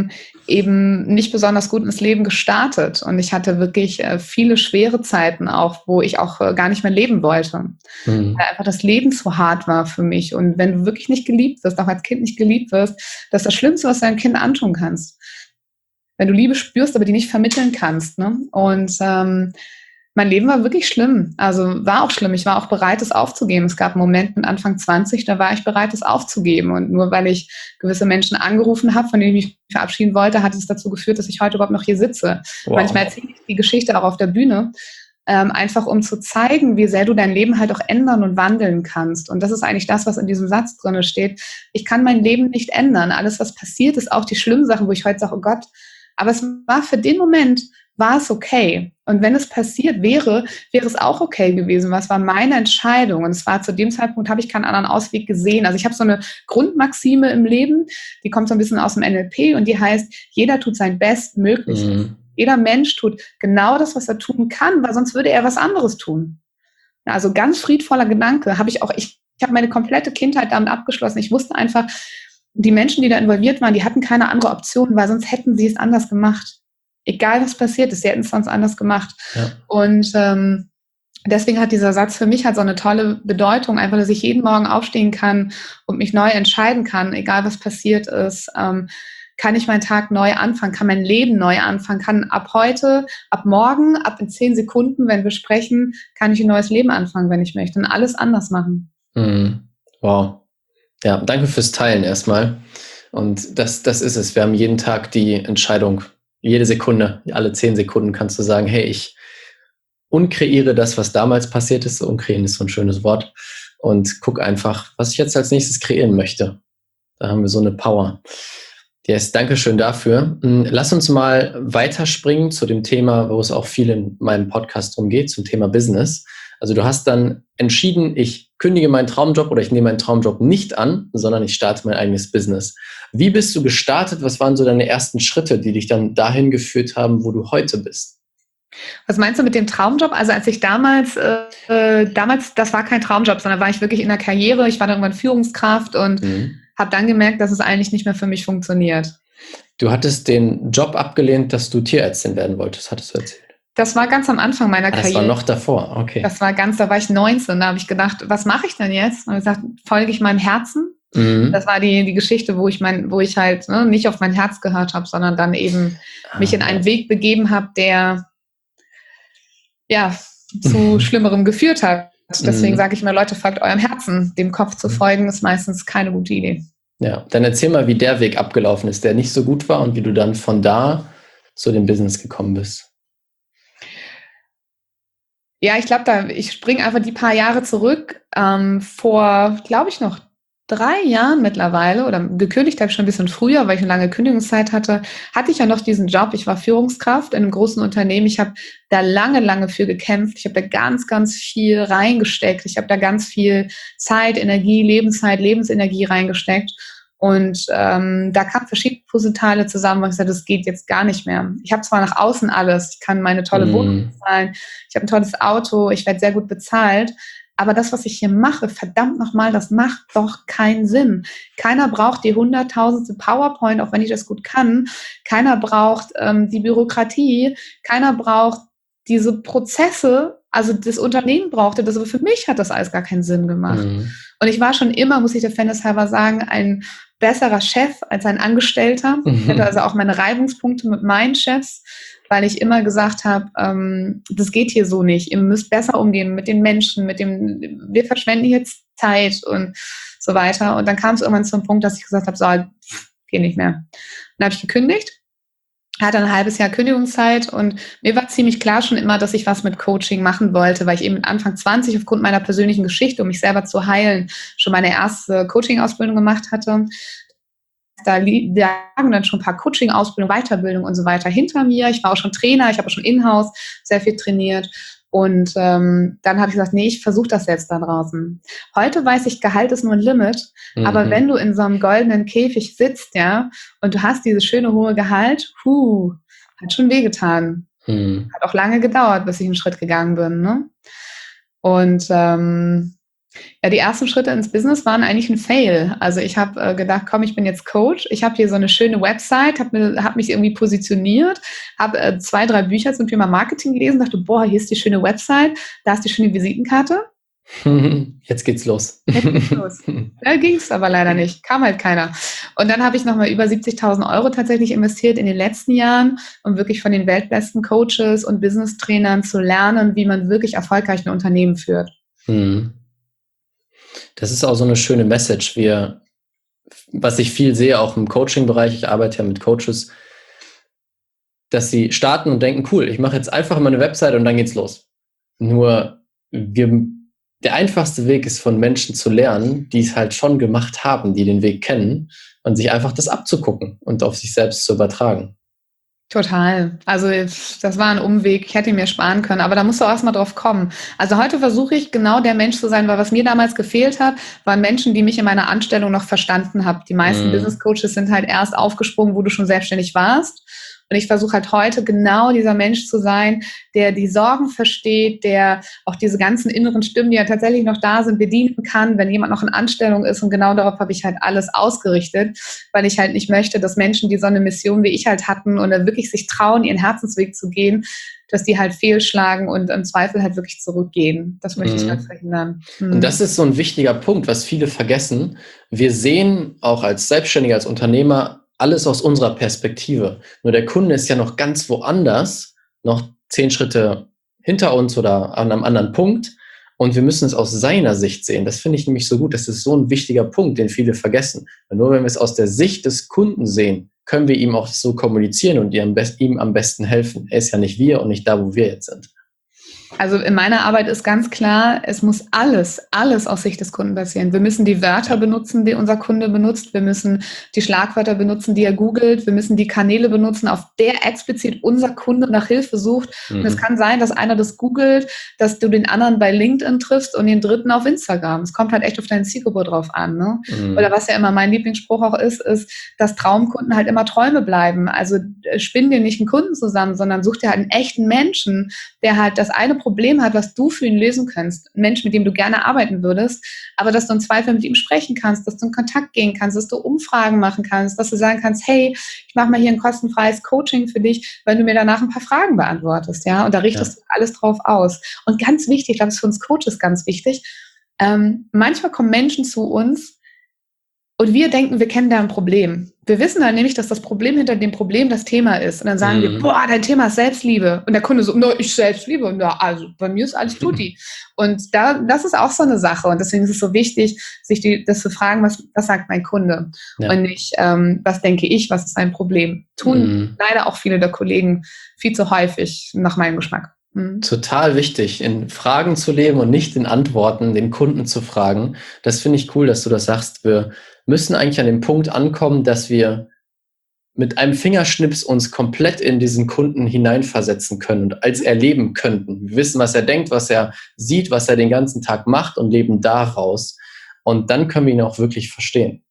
eben nicht besonders gut ins Leben gestartet und ich hatte wirklich viele schwere Zeiten auch, wo ich auch gar nicht mehr leben wollte. Weil einfach das Leben zu hart war für mich. Und wenn du wirklich nicht geliebt wirst, auch als Kind nicht geliebt wirst, das ist das Schlimmste, was du deinem Kind antun kannst. Wenn du Liebe spürst, aber die nicht vermitteln kannst. Ne? Und mein Leben war wirklich schlimm. Also war auch schlimm. Ich war auch bereit, es aufzugeben. Es gab Momente mit Anfang 20, da war ich bereit, es aufzugeben. Und nur weil ich gewisse Menschen angerufen habe, von denen ich mich verabschieden wollte, hat es dazu geführt, dass ich heute überhaupt noch hier sitze. Wow. Manchmal erzähle ich die Geschichte auch auf der Bühne, einfach um zu zeigen, wie sehr du dein Leben halt auch ändern und wandeln kannst. Und das ist eigentlich das, was in diesem Satz drin steht. Ich kann mein Leben nicht ändern. Alles, was passiert, ist auch die schlimmen Sachen, wo ich heute sage, oh Gott, aber es war für den Moment, war es okay. Und wenn es passiert wäre, wäre es auch okay gewesen, weil es war meine Entscheidung. Und es war zu dem Zeitpunkt, habe ich keinen anderen Ausweg gesehen. Also ich habe so eine Grundmaxime im Leben, die kommt so ein bisschen aus dem NLP und die heißt, jeder tut sein Bestmögliches. Jeder Mensch tut genau das, was er tun kann, weil sonst würde er was anderes tun. Also ganz friedvoller Gedanke habe ich auch, ich habe meine komplette Kindheit damit abgeschlossen. Ich wusste einfach, die Menschen, die da involviert waren, die hatten keine andere Option, weil sonst hätten sie es anders gemacht. Egal, was passiert ist, sie hätten es sonst anders gemacht. Ja. Und deswegen hat dieser Satz für mich halt so eine tolle Bedeutung, einfach, dass ich jeden Morgen aufstehen kann und mich neu entscheiden kann, egal was passiert ist, kann ich meinen Tag neu anfangen, kann mein Leben neu anfangen, kann ab heute, ab morgen, ab in 10 Sekunden, wenn wir sprechen, kann ich ein neues Leben anfangen, wenn ich möchte und alles anders machen. Wow. Ja, danke fürs Teilen erstmal. Und das ist es. Wir haben jeden Tag die Entscheidung, jede Sekunde, alle 10 Sekunden kannst du sagen, hey, ich unkreiere das, was damals passiert ist. Unkreieren ist so ein schönes Wort. Und guck einfach, was ich jetzt als nächstes kreieren möchte. Da haben wir so eine Power. Yes, danke schön dafür. Lass uns mal weiterspringen zu dem Thema, wo es auch viel in meinem Podcast drum geht, zum Thema Business. Also du hast dann entschieden, ich kündige meinen Traumjob oder ich nehme meinen Traumjob nicht an, sondern ich starte mein eigenes Business. Wie bist du gestartet? Was waren so deine ersten Schritte, die dich dann dahin geführt haben, wo du heute bist? Was meinst du mit dem Traumjob? Also als ich damals, das war kein Traumjob, sondern war ich wirklich in der Karriere. Ich war dann irgendwann Führungskraft und habe dann gemerkt, dass es eigentlich nicht mehr für mich funktioniert. Du hattest den Job abgelehnt, dass du Tierärztin werden wolltest, hattest du erzählt. Das war ganz am Anfang meiner Karriere. Das war noch davor, okay. Da war ich 19, da habe ich gedacht, was mache ich denn jetzt? Und ich gesagt, folge ich meinem Herzen? Das war die Geschichte, wo ich halt nicht auf mein Herz gehört habe, sondern dann eben mich in einen Weg begeben habe, der zu Schlimmerem geführt hat. Deswegen sage ich immer, Leute, folgt eurem Herzen. Dem Kopf zu folgen, ist meistens keine gute Idee. Ja, dann erzähl mal, wie der Weg abgelaufen ist, der nicht so gut war und wie du dann von da zu dem Business gekommen bist. Ja, ich glaube, ich springe einfach die paar Jahre zurück. Vor, glaube ich, noch 3 Jahren mittlerweile, oder gekündigt habe ich schon ein bisschen früher, weil ich eine lange Kündigungszeit hatte ich ja noch diesen Job. Ich war Führungskraft in einem großen Unternehmen. Ich habe da lange für gekämpft. Ich habe da ganz, ganz viel reingesteckt. Ich habe da ganz viel Zeit, Energie, Lebensenergie reingesteckt. Und da kamen verschiedene Puzzleteile zusammen, wo ich sagte, das geht jetzt gar nicht mehr. Ich habe zwar nach außen alles, ich kann meine tolle Wohnung bezahlen, ich habe ein tolles Auto, ich werde sehr gut bezahlt, aber das, was ich hier mache, verdammt nochmal, das macht doch keinen Sinn. Keiner braucht die 100.000. PowerPoint, auch wenn ich das gut kann. Keiner braucht die Bürokratie, keiner braucht diese Prozesse. Also das Unternehmen brauchte das, aber für mich hat das alles gar keinen Sinn gemacht. Und ich war schon immer, muss ich der Fairness halber sagen, ein besserer Chef als ein Angestellter. Ich hatte also auch meine Reibungspunkte mit meinen Chefs, weil ich immer gesagt habe, das geht hier so nicht. Ihr müsst besser umgehen mit den Menschen, wir verschwenden jetzt Zeit und so weiter. Und dann kam es irgendwann zum Punkt, dass ich gesagt habe, so, geht nicht mehr. Dann habe ich gekündigt. Hatte ein halbes Jahr Kündigungszeit und mir war ziemlich klar schon immer, dass ich was mit Coaching machen wollte, weil ich eben mit Anfang 20 aufgrund meiner persönlichen Geschichte, um mich selber zu heilen, schon meine erste Coaching-Ausbildung gemacht hatte. Da lagen dann schon ein paar Coaching-Ausbildungen, Weiterbildung und so weiter hinter mir. Ich war auch schon Trainer, ich habe auch schon in-house sehr viel trainiert. Und dann habe ich gesagt, nee, ich versuche das jetzt da draußen. Heute weiß ich, Gehalt ist nur ein Limit, aber wenn du in so einem goldenen Käfig sitzt, ja, und du hast dieses schöne hohe Gehalt, hat schon wehgetan. Hat auch lange gedauert, bis ich einen Schritt gegangen bin, ne? Und ja, die ersten Schritte ins Business waren eigentlich ein Fail. Also ich habe gedacht, komm, ich bin jetzt Coach. Ich habe hier so eine schöne Website, hab mich irgendwie positioniert, habe 2, 3 Bücher zum Thema Marketing gelesen, dachte, boah, hier ist die schöne Website, da ist die schöne Visitenkarte. Jetzt geht's los. Jetzt geht's los. Ja, ging's aber leider nicht. Kam halt keiner. Und dann habe ich nochmal über 70.000 € tatsächlich investiert in den letzten Jahren, um wirklich von den weltbesten Coaches und Business-Trainern zu lernen, wie man wirklich erfolgreich ein Unternehmen führt. Das ist auch so eine schöne Message. Was ich viel sehe, auch im Coaching-Bereich, ich arbeite ja mit Coaches, dass sie starten und denken, cool, ich mache jetzt einfach mal eine Website und dann geht's los. Nur der einfachste Weg ist, von Menschen zu lernen, die es halt schon gemacht haben, die den Weg kennen und sich einfach das abzugucken und auf sich selbst zu übertragen. Total. Also das war ein Umweg, ich hätte ihn mir sparen können, aber da musst du auch erstmal drauf kommen. Also heute versuche ich genau der Mensch zu sein, weil was mir damals gefehlt hat, waren Menschen, die mich in meiner Anstellung noch verstanden haben. Die meisten Business Coaches sind halt erst aufgesprungen, wo du schon selbstständig warst. Und ich versuche halt heute genau dieser Mensch zu sein, der die Sorgen versteht, der auch diese ganzen inneren Stimmen, die ja tatsächlich noch da sind, bedienen kann, wenn jemand noch in Anstellung ist. Und genau darauf habe ich halt alles ausgerichtet, weil ich halt nicht möchte, dass Menschen, die so eine Mission wie ich halt hatten und dann wirklich sich trauen, ihren Herzensweg zu gehen, dass die halt fehlschlagen und im Zweifel halt wirklich zurückgehen. Das möchte ich halt verhindern. Und das ist so ein wichtiger Punkt, was viele vergessen. Wir sehen auch als Selbstständiger, als Unternehmer alles aus unserer Perspektive. Nur der Kunde ist ja noch ganz woanders, noch 10 Schritte hinter uns oder an einem anderen Punkt. Und wir müssen es aus seiner Sicht sehen. Das finde ich nämlich so gut. Das ist so ein wichtiger Punkt, den viele vergessen. Weil nur wenn wir es aus der Sicht des Kunden sehen, können wir ihm auch so kommunizieren und ihm am besten helfen. Er ist ja nicht wir und nicht da, wo wir jetzt sind. Also in meiner Arbeit ist ganz klar, es muss alles aus Sicht des Kunden passieren. Wir müssen die Wörter benutzen, die unser Kunde benutzt. Wir müssen die Schlagwörter benutzen, die er googelt. Wir müssen die Kanäle benutzen, auf der explizit unser Kunde nach Hilfe sucht. Und es kann sein, dass einer das googelt, dass du den anderen bei LinkedIn triffst und den dritten auf Instagram. Es kommt halt echt auf deine Zielgruppe drauf an, ne? Oder was ja immer mein Lieblingsspruch auch ist, dass Traumkunden halt immer Träume bleiben. Also spinn dir nicht einen Kunden zusammen, sondern such dir halt einen echten Menschen, der halt das eine Problem hat, was du für ihn lösen kannst. Ein Mensch, mit dem du gerne arbeiten würdest, aber dass du im Zweifel mit ihm sprechen kannst, dass du in Kontakt gehen kannst, dass du Umfragen machen kannst, dass du sagen kannst, hey, ich mache mal hier ein kostenfreies Coaching für dich, wenn du mir danach ein paar Fragen beantwortest, ja, und da richtest du alles drauf aus. Und ganz wichtig, ich glaube, das ist für uns Coaches ganz wichtig, manchmal kommen Menschen zu uns und wir denken, wir kennen da ein Problem. Wir wissen dann nämlich, dass das Problem hinter dem Problem das Thema ist. Und dann sagen wir, boah, dein Thema ist Selbstliebe. Und der Kunde so, no, ich Selbstliebe. Und ja, also bei mir ist alles tutti. Und das ist auch so eine Sache. Und deswegen ist es so wichtig, sich das zu fragen, was sagt mein Kunde? Ja. Und nicht, was denke ich, was ist ein Problem? Tun leider auch viele der Kollegen viel zu häufig, nach meinem Geschmack. Total wichtig, in Fragen zu leben und nicht in Antworten, den Kunden zu fragen. Das finde ich cool, dass du das sagst. Wir müssen eigentlich an dem Punkt ankommen, dass wir mit einem Fingerschnips uns komplett in diesen Kunden hineinversetzen können und als erleben könnten. Wir wissen, was er denkt, was er sieht, was er den ganzen Tag macht und leben daraus. Und dann können wir ihn auch wirklich verstehen.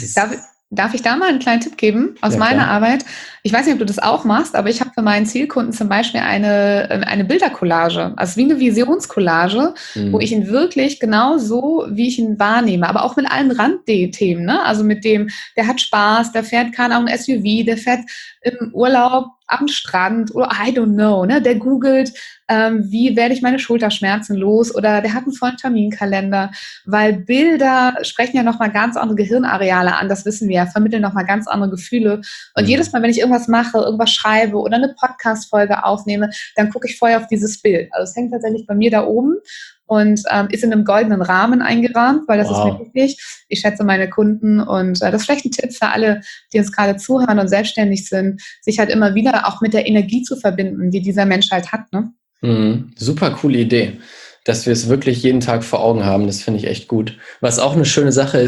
Darf ich da mal einen kleinen Tipp geben aus meiner Arbeit? Ich weiß nicht, ob du das auch machst, aber ich habe für meinen Zielkunden zum Beispiel eine Bildercollage, also wie eine Visionscollage, wo ich ihn wirklich genau so, wie ich ihn wahrnehme, aber auch mit allen Randthemen, ne? Also mit dem, der hat Spaß, der fährt, keine Ahnung, SUV, der fährt im Urlaub am Strand oder I don't know, ne? Der googelt, wie werde ich meine Schulterschmerzen los, oder der hat einen vollen Terminkalender, weil Bilder sprechen ja nochmal ganz andere Gehirnareale an, das wissen wir ja, vermitteln nochmal ganz andere Gefühle. Und jedes Mal, wenn ich irgendwas mache, irgendwas schreibe oder eine Podcast-Folge aufnehme, dann gucke ich vorher auf dieses Bild. Also es hängt tatsächlich bei mir da oben und ist in einem goldenen Rahmen eingerahmt, weil das ist mir wichtig. Ich schätze meine Kunden und das ist vielleicht ein Tipp für alle, die uns gerade zuhören und selbstständig sind, sich halt immer wieder auch mit der Energie zu verbinden, die dieser Mensch halt hat, ne? Super coole Idee. dass wir es wirklich jeden Tag vor Augen haben. Das finde ich echt gut. Was auch eine schöne Sache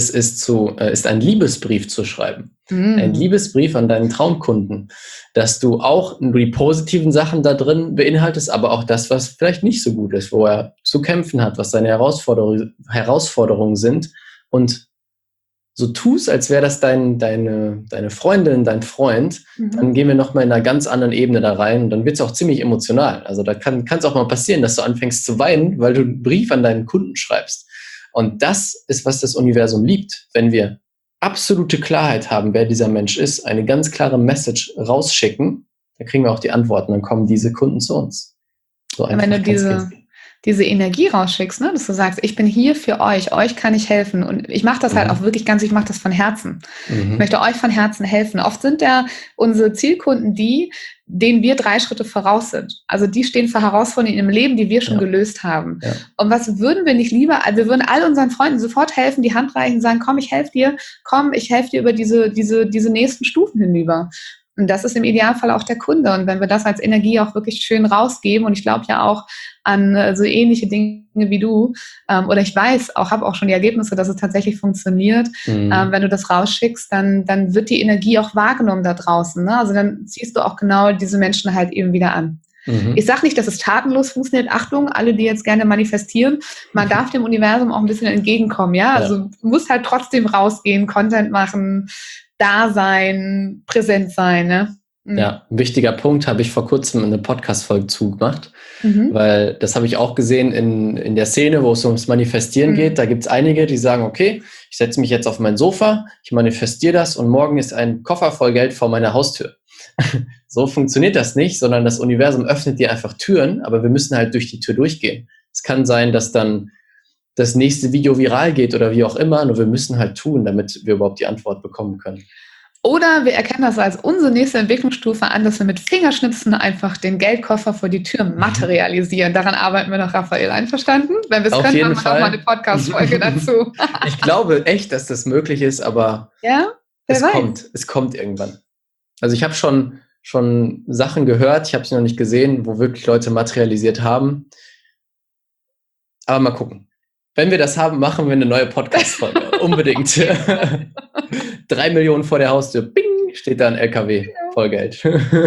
ist einen Liebesbrief zu schreiben. Ein Liebesbrief an deinen Traumkunden, dass du auch die positiven Sachen da drin beinhaltest, aber auch das, was vielleicht nicht so gut ist, wo er zu kämpfen hat, was seine Herausforderungen sind, und so tust, als wäre das deine Freundin, dein Freund, dann gehen wir nochmal in einer ganz anderen Ebene da rein und dann wird es auch ziemlich emotional. Also da kann es auch mal passieren, dass du anfängst zu weinen, weil du einen Brief an deinen Kunden schreibst. Und das ist, was das Universum liebt. Wenn wir absolute Klarheit haben, wer dieser Mensch ist, eine ganz klare Message rausschicken, dann kriegen wir auch die Antworten, dann kommen diese Kunden zu uns. So einfach. Wenn du diese Energie rausschickst, ne, dass du sagst, ich bin hier für euch kann ich helfen. Und ich mache das halt auch wirklich ich mache das von Herzen. Ich möchte euch von Herzen helfen. Oft sind ja unsere Zielkunden denen wir 3 Schritte voraus sind. Also die stehen für Herausforderungen im Leben, die wir schon gelöst haben. Ja. Und was würden wir nicht lieber, also wir würden all unseren Freunden sofort helfen, die Hand reichen, sagen, komm, ich helfe dir über diese nächsten Stufen hinüber. Und das ist im Idealfall auch der Kunde. Und wenn wir das als Energie auch wirklich schön rausgeben, und ich glaube ja auch an so ähnliche Dinge wie du, oder ich weiß, habe auch schon die Ergebnisse, dass es tatsächlich funktioniert. Wenn du das rausschickst, dann wird die Energie auch wahrgenommen da draußen. Ne? Also dann ziehst du auch genau diese Menschen halt eben wieder an. Ich sage nicht, dass es tatenlos funktioniert. Achtung, alle, die jetzt gerne manifestieren, man darf dem Universum auch ein bisschen entgegenkommen. Ja? Also du musst halt trotzdem rausgehen, Content machen, da sein, präsent sein. Ne? Ja, ein wichtiger Punkt, habe ich vor kurzem eine Podcast-Folge zugemacht, weil das habe ich auch gesehen in der Szene, wo es ums Manifestieren geht. Da gibt es einige, die sagen, okay, ich setze mich jetzt auf mein Sofa, ich manifestiere das und morgen ist ein Koffer voll Geld vor meiner Haustür. So funktioniert das nicht, sondern das Universum öffnet dir einfach Türen, aber wir müssen halt durch die Tür durchgehen. Es kann sein, dass dann das nächste Video viral geht oder wie auch immer, nur wir müssen halt tun, damit wir überhaupt die Antwort bekommen können. Oder wir erkennen das als unsere nächste Entwicklungsstufe an, dass wir mit Fingerschnipsen einfach den Geldkoffer vor die Tür materialisieren. Daran arbeiten wir noch, Raphael. Einverstanden? Wenn wir es können, machen wir auch mal eine Podcast-Folge dazu. Ich glaube echt, dass das möglich ist, aber es kommt irgendwann. Also ich habe schon Sachen gehört, ich habe sie noch nicht gesehen, wo wirklich Leute materialisiert haben. Aber mal gucken. Wenn wir das haben, machen wir eine neue Podcast-Folge. Unbedingt. 3 Millionen vor der Haustür. Bing, steht da ein LKW. Voll Geld.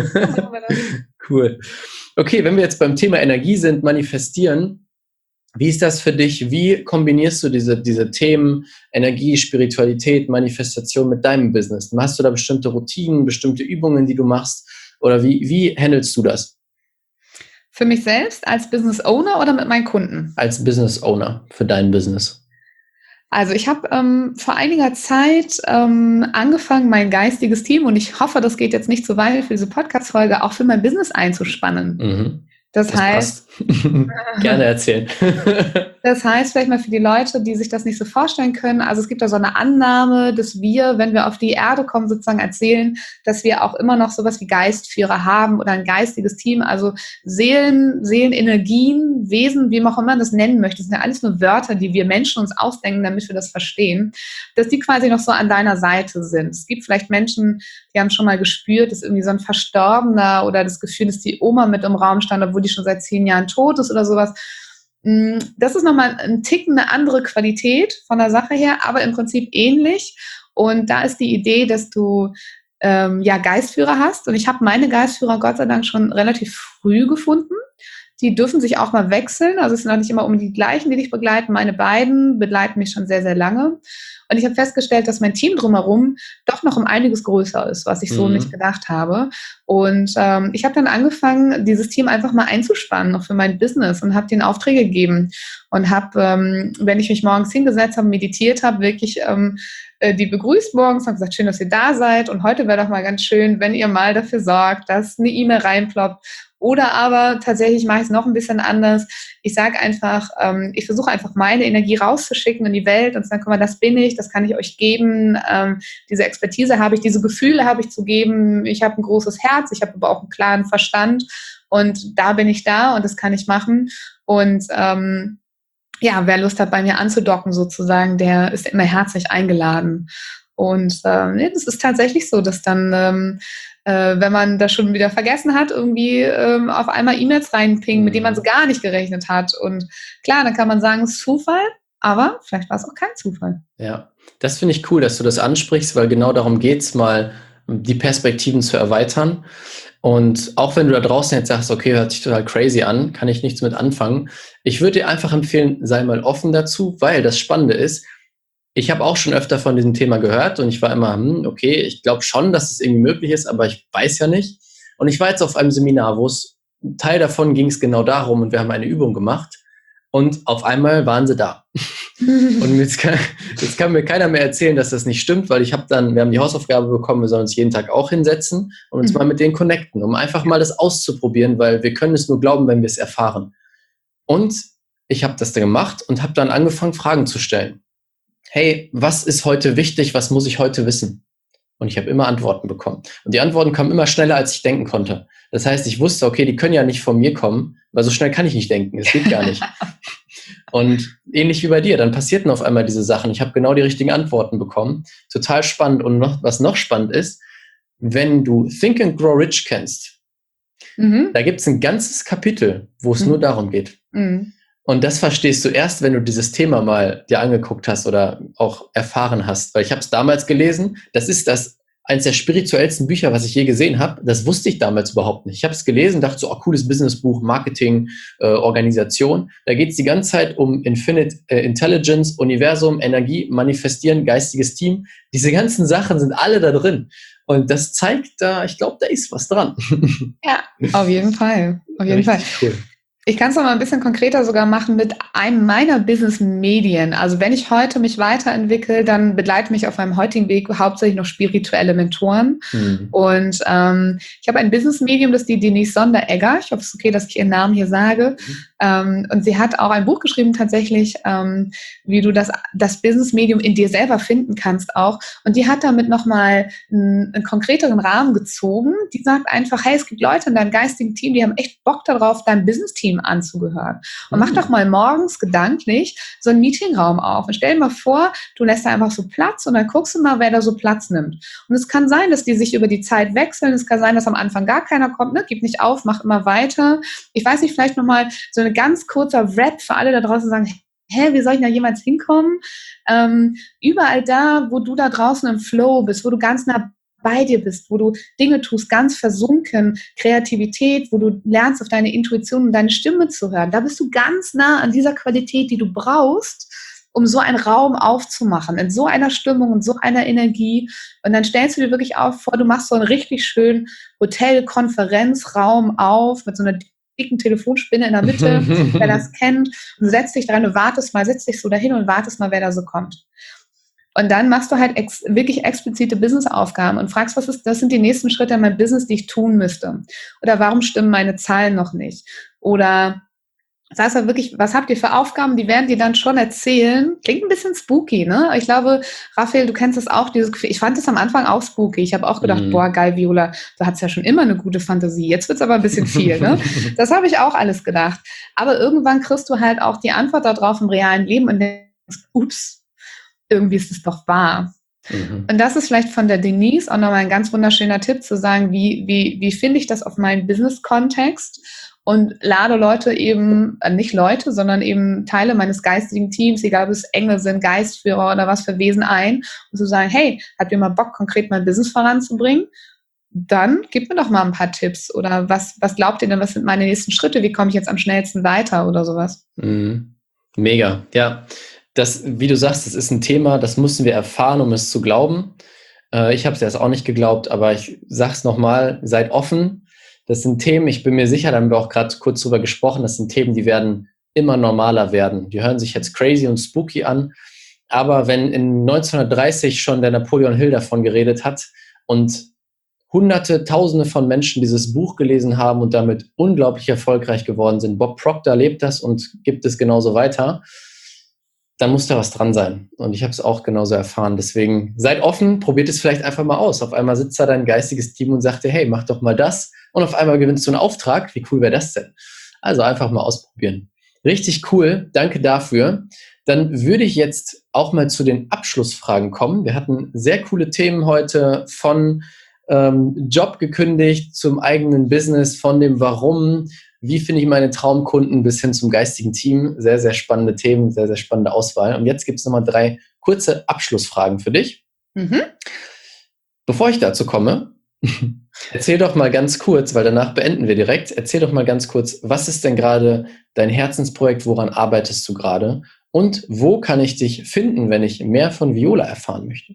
Cool. Okay, wenn wir jetzt beim Thema Energie sind, manifestieren, wie ist das für dich? Wie kombinierst du diese Themen Energie, Spiritualität, Manifestation mit deinem Business? Hast du da bestimmte Routinen, bestimmte Übungen, die du machst? Oder wie handelst du das? Für mich selbst als Business Owner oder mit meinen Kunden? Als Business Owner für dein Business. Also ich habe vor einiger Zeit angefangen, mein geistiges Team, und ich hoffe, das geht jetzt nicht so weit für diese Podcast-Folge, auch für mein Business einzuspannen. Das heißt, gerne erzählen. Das heißt, vielleicht mal für die Leute, die sich das nicht so vorstellen können, also es gibt da so eine Annahme, dass wir, wenn wir auf die Erde kommen, sozusagen erzählen, dass wir auch immer noch sowas wie Geistführer haben oder ein geistiges Team, also Seelenenergien, Wesen, wie man auch immer das nennen möchte. Das sind ja alles nur Wörter, die wir Menschen uns ausdenken, damit wir das verstehen, dass die quasi noch so an deiner Seite sind. Es gibt vielleicht Menschen, die haben schon mal gespürt, dass irgendwie so ein Verstorbener oder das Gefühl, dass die Oma mit im Raum stand, obwohl die schon seit 10 Jahren tot ist oder sowas. Das ist nochmal ein Ticken eine andere Qualität von der Sache her, aber im Prinzip ähnlich. Und da ist die Idee, dass du Geistführer hast. Und ich habe meine Geistführer Gott sei Dank schon relativ früh gefunden. Die dürfen sich auch mal wechseln. Also es sind auch nicht immer die gleichen, die dich begleiten. Meine beiden begleiten mich schon sehr, sehr lange. Und ich habe festgestellt, dass mein Team drumherum doch noch um einiges größer ist, was ich so nicht gedacht habe. Und ich habe dann angefangen, dieses Team einfach mal einzuspannen, noch für mein Business, und habe denen Aufträge gegeben. Und habe, wenn ich mich morgens hingesetzt habe, meditiert habe, wirklich die begrüßt morgens, habe gesagt, schön, dass ihr da seid. Und heute wäre doch mal ganz schön, wenn ihr mal dafür sorgt, dass eine E-Mail reinploppt. Oder aber tatsächlich mache ich es noch ein bisschen anders. Ich sage einfach, ich versuche einfach meine Energie rauszuschicken in die Welt und zu sagen, guck mal, das bin ich, das kann ich euch geben. Diese Expertise habe ich, diese Gefühle habe ich zu geben. Ich habe ein großes Herz, ich habe aber auch einen klaren Verstand. Und da bin ich da und das kann ich machen. Und wer Lust hat, bei mir anzudocken sozusagen, der ist immer herzlich eingeladen. Und das ist tatsächlich so, dass dann wenn man das schon wieder vergessen hat, irgendwie auf einmal E-Mails reinpingen, mit denen man so gar nicht gerechnet hat. Und klar, dann kann man sagen, es ist Zufall, aber vielleicht war es auch kein Zufall. Ja, das finde ich cool, dass du das ansprichst, weil genau darum geht's, mal die Perspektiven zu erweitern. Und auch wenn du da draußen jetzt sagst, okay, hört sich total crazy an, kann ich nichts mit anfangen. Ich würde dir einfach empfehlen, sei mal offen dazu, weil das Spannende ist, ich habe auch schon öfter von diesem Thema gehört und ich war immer, okay, ich glaube schon, dass es irgendwie möglich ist, aber ich weiß ja nicht. Und ich war jetzt auf einem Seminar, wo es, ein Teil davon ging es genau darum und wir haben eine Übung gemacht und auf einmal waren sie da. Und jetzt kann mir keiner mehr erzählen, dass das nicht stimmt, weil wir haben die Hausaufgabe bekommen, wir sollen uns jeden Tag auch hinsetzen und uns mal mit denen connecten, um einfach mal das auszuprobieren, weil wir können es nur glauben, wenn wir es erfahren. Und ich habe das dann gemacht und habe dann angefangen, Fragen zu stellen. Hey, was ist heute wichtig? Was muss ich heute wissen? Und ich habe immer Antworten bekommen. Und die Antworten kamen immer schneller, als ich denken konnte. Das heißt, ich wusste, okay, die können ja nicht von mir kommen, weil so schnell kann ich nicht denken. Es geht gar nicht. Und ähnlich wie bei dir, dann passierten auf einmal diese Sachen. Ich habe genau die richtigen Antworten bekommen. Total spannend. Und was noch spannend ist, wenn du Think and Grow Rich kennst, da gibt es ein ganzes Kapitel, wo es nur darum geht. Und das verstehst du erst, wenn du dieses Thema mal dir angeguckt hast oder auch erfahren hast. Weil ich habe es damals gelesen, das ist eines der spirituellsten Bücher, was ich je gesehen habe. Das wusste ich damals überhaupt nicht. Ich habe es gelesen, dachte so, cooles Businessbuch, Marketing, Organisation. Da geht es die ganze Zeit um Infinite Intelligence, Universum, Energie, Manifestieren, geistiges Team. Diese ganzen Sachen sind alle da drin. Und das zeigt ich glaube, da ist was dran. Ja, auf jeden Fall. Auf jeden Fall. Cool. Ich kann es noch mal ein bisschen konkreter sogar machen mit einem meiner Business-Medien. Also wenn ich heute mich weiterentwickle, dann begleiten mich auf meinem heutigen Weg hauptsächlich noch spirituelle Mentoren. Und ich habe ein Business-Medium, das ist die Denise Sonderegger. Ich hoffe, es ist okay, dass ich ihren Namen hier sage. Und sie hat auch ein Buch geschrieben tatsächlich, wie du das Business-Medium in dir selber finden kannst auch. Und die hat damit nochmal einen konkreteren Rahmen gezogen. Die sagt einfach, hey, es gibt Leute in deinem geistigen Team, die haben echt Bock darauf, deinem Business-Team anzugehören. Und mach doch mal morgens gedanklich so einen Meetingraum auf. Und stell dir mal vor, du lässt da einfach so Platz und dann guckst du mal, wer da so Platz nimmt. Und es kann sein, dass die sich über die Zeit wechseln. Es kann sein, dass am Anfang gar keiner kommt. Ne? Gib nicht auf, mach immer weiter. Ich weiß nicht, vielleicht nochmal so eine ganz kurzer Rap für alle da draußen sagen, wie soll ich da jemals hinkommen? Überall da, wo du da draußen im Flow bist, wo du ganz nah bei dir bist, wo du Dinge tust, ganz versunken, Kreativität, wo du lernst, auf deine Intuition und deine Stimme zu hören. Da bist du ganz nah an dieser Qualität, die du brauchst, um so einen Raum aufzumachen, in so einer Stimmung und so einer Energie. Und dann stellst du dir wirklich vor, du machst so einen richtig schönen Hotel-Konferenzraum auf mit so einer dicken Telefonspinne in der Mitte, wer das kennt, und setzt dich dran und setzt dich so dahin und wartest mal, wer da so kommt. Und dann machst du halt wirklich explizite Business-Aufgaben und fragst, das sind die nächsten Schritte in meinem Business, die ich tun müsste. Oder warum stimmen meine Zahlen noch nicht? Oder sagst du wirklich, was habt ihr für Aufgaben? Die werden dir dann schon erzählen. Klingt ein bisschen spooky, ne? Ich glaube, Raphael, du kennst das auch, dieses Gefühl. Ich fand das am Anfang auch spooky. Ich habe auch gedacht, boah, geil, Viola, du hattest ja schon immer eine gute Fantasie. Jetzt wird's aber ein bisschen viel, ne? Das habe ich auch alles gedacht. Aber irgendwann kriegst du halt auch die Antwort darauf im realen Leben und denkst, ups, irgendwie ist es doch wahr. Und das ist vielleicht von der Denise auch nochmal ein ganz wunderschöner Tipp zu sagen, wie finde ich das auf meinen Business-Kontext und lade Leute eben, nicht Leute, sondern eben Teile meines geistigen Teams, egal ob es Engel sind, Geistführer oder was für Wesen ein, und zu sagen, hey, habt ihr mal Bock, konkret mein Business voranzubringen? Dann gib mir doch mal ein paar Tipps oder was glaubt ihr denn, was sind meine nächsten Schritte? Wie komme ich jetzt am schnellsten weiter oder sowas? Mega, ja. Das, wie du sagst, das ist ein Thema, das müssen wir erfahren, um es zu glauben. Ich habe es erst auch nicht geglaubt, aber ich sag's nochmal, seid offen. Das sind Themen, ich bin mir sicher, da haben wir auch gerade kurz drüber gesprochen, das sind Themen, die werden immer normaler werden. Die hören sich jetzt crazy und spooky an, aber wenn in 1930 schon der Napoleon Hill davon geredet hat und Hunderte, Tausende von Menschen dieses Buch gelesen haben und damit unglaublich erfolgreich geworden sind, Bob Proctor lebt das und gibt es genauso weiter, dann muss da was dran sein. Und ich habe es auch genauso erfahren. Deswegen seid offen, probiert es vielleicht einfach mal aus. Auf einmal sitzt da dein geistiges Team und sagt dir, hey, mach doch mal das. Und auf einmal gewinnst du einen Auftrag. Wie cool wäre das denn? Also einfach mal ausprobieren. Richtig cool. Danke dafür. Dann würde ich jetzt auch mal zu den Abschlussfragen kommen. Wir hatten sehr coole Themen heute von Job gekündigt, zum eigenen Business, von dem Warum, wie finde ich meine Traumkunden bis hin zum geistigen Team. Sehr, sehr spannende Themen, sehr, sehr spannende Auswahl. Und jetzt gibt es nochmal 3 kurze Abschlussfragen für dich. Bevor ich dazu komme, erzähl doch mal ganz kurz, weil danach beenden wir direkt, erzähl doch mal ganz kurz, was ist denn gerade dein Herzensprojekt, woran arbeitest du gerade und wo kann ich dich finden, wenn ich mehr von Viola erfahren möchte?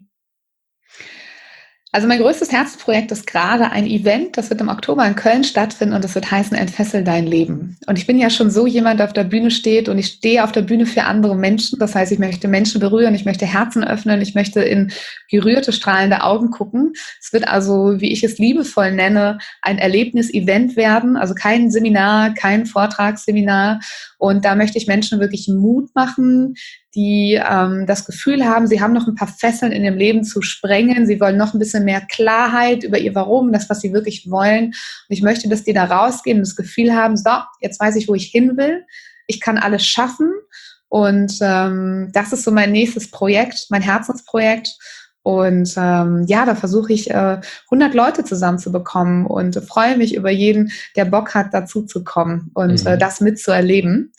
Also mein größtes Herzensprojekt ist gerade ein Event, das wird im Oktober in Köln stattfinden und das wird heißen Entfessel dein Leben. Und ich bin ja schon so jemand, der auf der Bühne steht und ich stehe auf der Bühne für andere Menschen. Das heißt, ich möchte Menschen berühren, ich möchte Herzen öffnen, ich möchte in gerührte, strahlende Augen gucken. Es wird also, wie ich es liebevoll nenne, ein Erlebnis-Event werden, also kein Seminar, kein Vortragsseminar. Und da möchte ich Menschen wirklich Mut machen, die das Gefühl haben, sie haben noch ein paar Fesseln in ihrem Leben zu sprengen. Sie wollen noch ein bisschen mehr Klarheit über ihr Warum, das, was sie wirklich wollen. Und ich möchte, dass die da rausgehen und das Gefühl haben, so, jetzt weiß ich, wo ich hin will. Ich kann alles schaffen. Und das ist so mein nächstes Projekt, mein Herzensprojekt. Und da versuche ich 100 Leute zusammenzubekommen und freue mich über jeden, der Bock hat, dazu zu kommen und das mitzuerleben.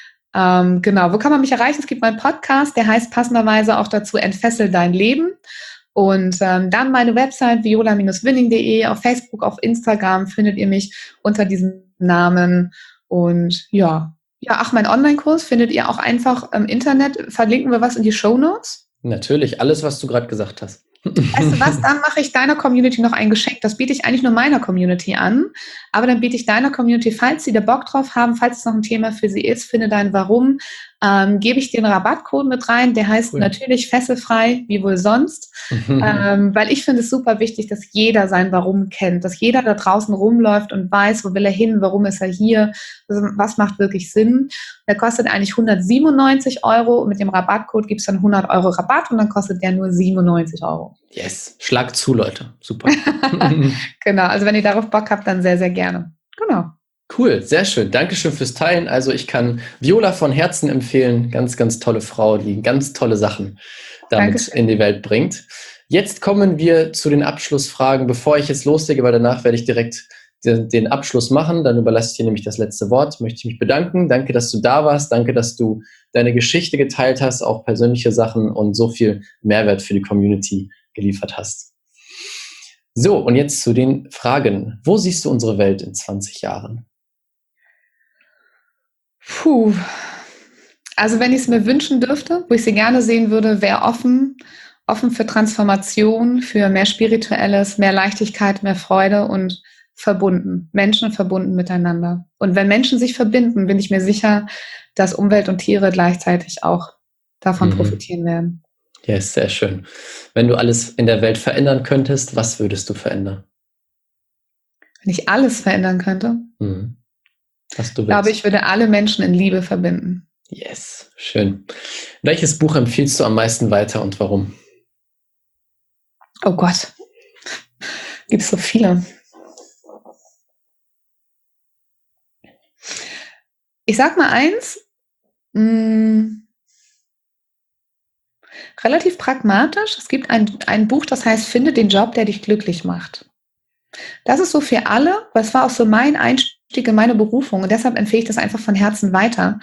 Genau, wo kann man mich erreichen? Es gibt meinen Podcast, der heißt passenderweise auch dazu Entfessel dein Leben. Und dann meine Website viola-winning.de, auf Facebook, auf Instagram findet ihr mich unter diesem Namen. Und mein Online-Kurs findet ihr auch einfach im Internet. Verlinken wir was in die Shownotes? Natürlich, alles, was du gerade gesagt hast. Weißt du was, dann mache ich deiner Community noch ein Geschenk. Das biete ich eigentlich nur meiner Community an. Aber dann biete ich deiner Community, falls sie da Bock drauf haben, falls es noch ein Thema für sie ist, finde dein Warum, gebe ich den Rabattcode mit rein. Der heißt natürlich fesselfrei, wie wohl sonst. Weil ich finde es super wichtig, dass jeder sein Warum kennt. Dass jeder da draußen rumläuft und weiß, wo will er hin, warum ist er hier, was macht wirklich Sinn. Der kostet eigentlich 197 € und mit dem Rabattcode gibt es dann 100 € Rabatt und dann kostet der nur 97 €. Yes, schlag zu, Leute. Super. Genau, also wenn ihr darauf Bock habt, dann sehr, sehr gerne. Genau. Cool, sehr schön. Dankeschön fürs Teilen. Also ich kann Viola von Herzen empfehlen. Ganz, ganz tolle Frau, die ganz tolle Sachen damit in die Welt bringt. Jetzt kommen wir zu den Abschlussfragen, bevor ich jetzt loslege, weil danach werde ich direkt den Abschluss machen. Dann überlasse ich dir nämlich das letzte Wort. Möchte ich mich bedanken. Danke, dass du da warst. Danke, dass du deine Geschichte geteilt hast, auch persönliche Sachen und so viel Mehrwert für die Community geliefert hast. So, und jetzt zu den Fragen. Wo siehst du unsere Welt in 20 Jahren? Also wenn ich es mir wünschen dürfte, wo ich sie gerne sehen würde, wäre offen für Transformation, für mehr Spirituelles, mehr Leichtigkeit, mehr Freude und verbunden. Menschen verbunden miteinander. Und wenn Menschen sich verbinden, bin ich mir sicher, dass Umwelt und Tiere gleichzeitig auch davon profitieren werden. Ja, yes, sehr schön. Wenn du alles in der Welt verändern könntest, was würdest du verändern? Wenn ich alles verändern könnte? Was du willst. Ich glaube, ich würde alle Menschen in Liebe verbinden. Yes, schön. Welches Buch empfiehlst du am meisten weiter und warum? Oh Gott, gibt es so viele. Ich sag mal eins, relativ pragmatisch. Es gibt ein Buch, das heißt, finde den Job, der dich glücklich macht. Das ist so für alle, weil es war auch so mein Einstieg in meine Berufung und deshalb empfehle ich das einfach von Herzen weiter.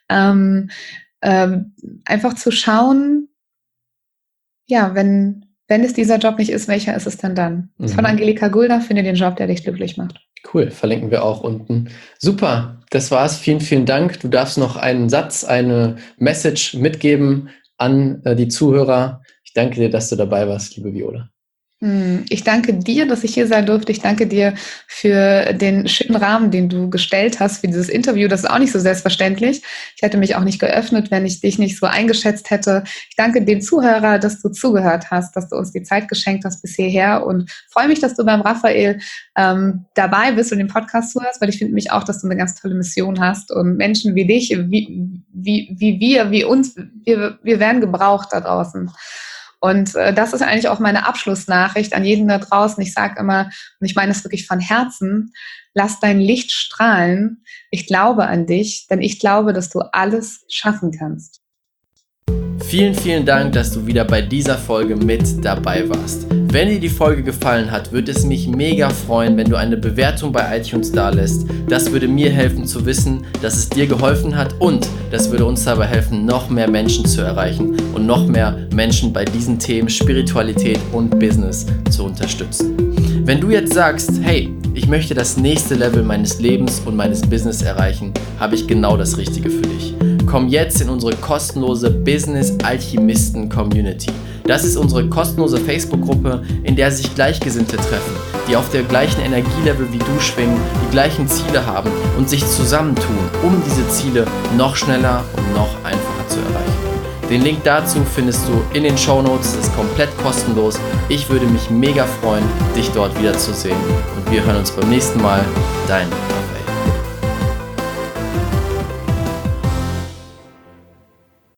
Einfach zu schauen, ja, wenn es dieser Job nicht ist, welcher ist es denn dann? Von Angelika Gulda, finde den Job, der dich glücklich macht. Cool, verlinken wir auch unten. Super, das war's. Vielen, vielen Dank. Du darfst noch einen Satz, eine Message mitgeben an die Zuhörer. Ich danke dir, dass du dabei warst, liebe Viola. Ich danke dir, dass ich hier sein durfte. Ich danke dir für den schönen Rahmen, den du gestellt hast für dieses Interview. Das ist auch nicht so selbstverständlich. Ich hätte mich auch nicht geöffnet, wenn ich dich nicht so eingeschätzt hätte. Ich danke dem Zuhörer, dass du zugehört hast, dass du uns die Zeit geschenkt hast bis hierher und freue mich, dass du beim Raphael dabei bist und den Podcast zuhörst, weil ich finde mich auch, dass du eine ganz tolle Mission hast und Menschen wie dich, wie uns, wir werden gebraucht da draußen. Und das ist eigentlich auch meine Abschlussnachricht an jeden da draußen. Ich sage immer, und ich meine das wirklich von Herzen, lass dein Licht strahlen. Ich glaube an dich, denn ich glaube, dass du alles schaffen kannst. Vielen, vielen Dank, dass du wieder bei dieser Folge mit dabei warst. Wenn dir die Folge gefallen hat, würde es mich mega freuen, wenn du eine Bewertung bei iTunes dalässt. Das würde mir helfen zu wissen, dass es dir geholfen hat und das würde uns dabei helfen, noch mehr Menschen zu erreichen und noch mehr Menschen bei diesen Themen Spiritualität und Business zu unterstützen. Wenn du jetzt sagst, hey, ich möchte das nächste Level meines Lebens und meines Business erreichen, habe ich genau das Richtige für dich. Komm jetzt in unsere kostenlose Business Alchemisten Community. Das ist unsere kostenlose Facebook-Gruppe, in der sich Gleichgesinnte treffen, die auf der gleichen Energielevel wie du schwingen, die gleichen Ziele haben und sich zusammentun, um diese Ziele noch schneller und noch einfacher zu erreichen. Den Link dazu findest du in den Shownotes, es ist komplett kostenlos. Ich würde mich mega freuen, dich dort wiederzusehen und wir hören uns beim nächsten Mal. Dein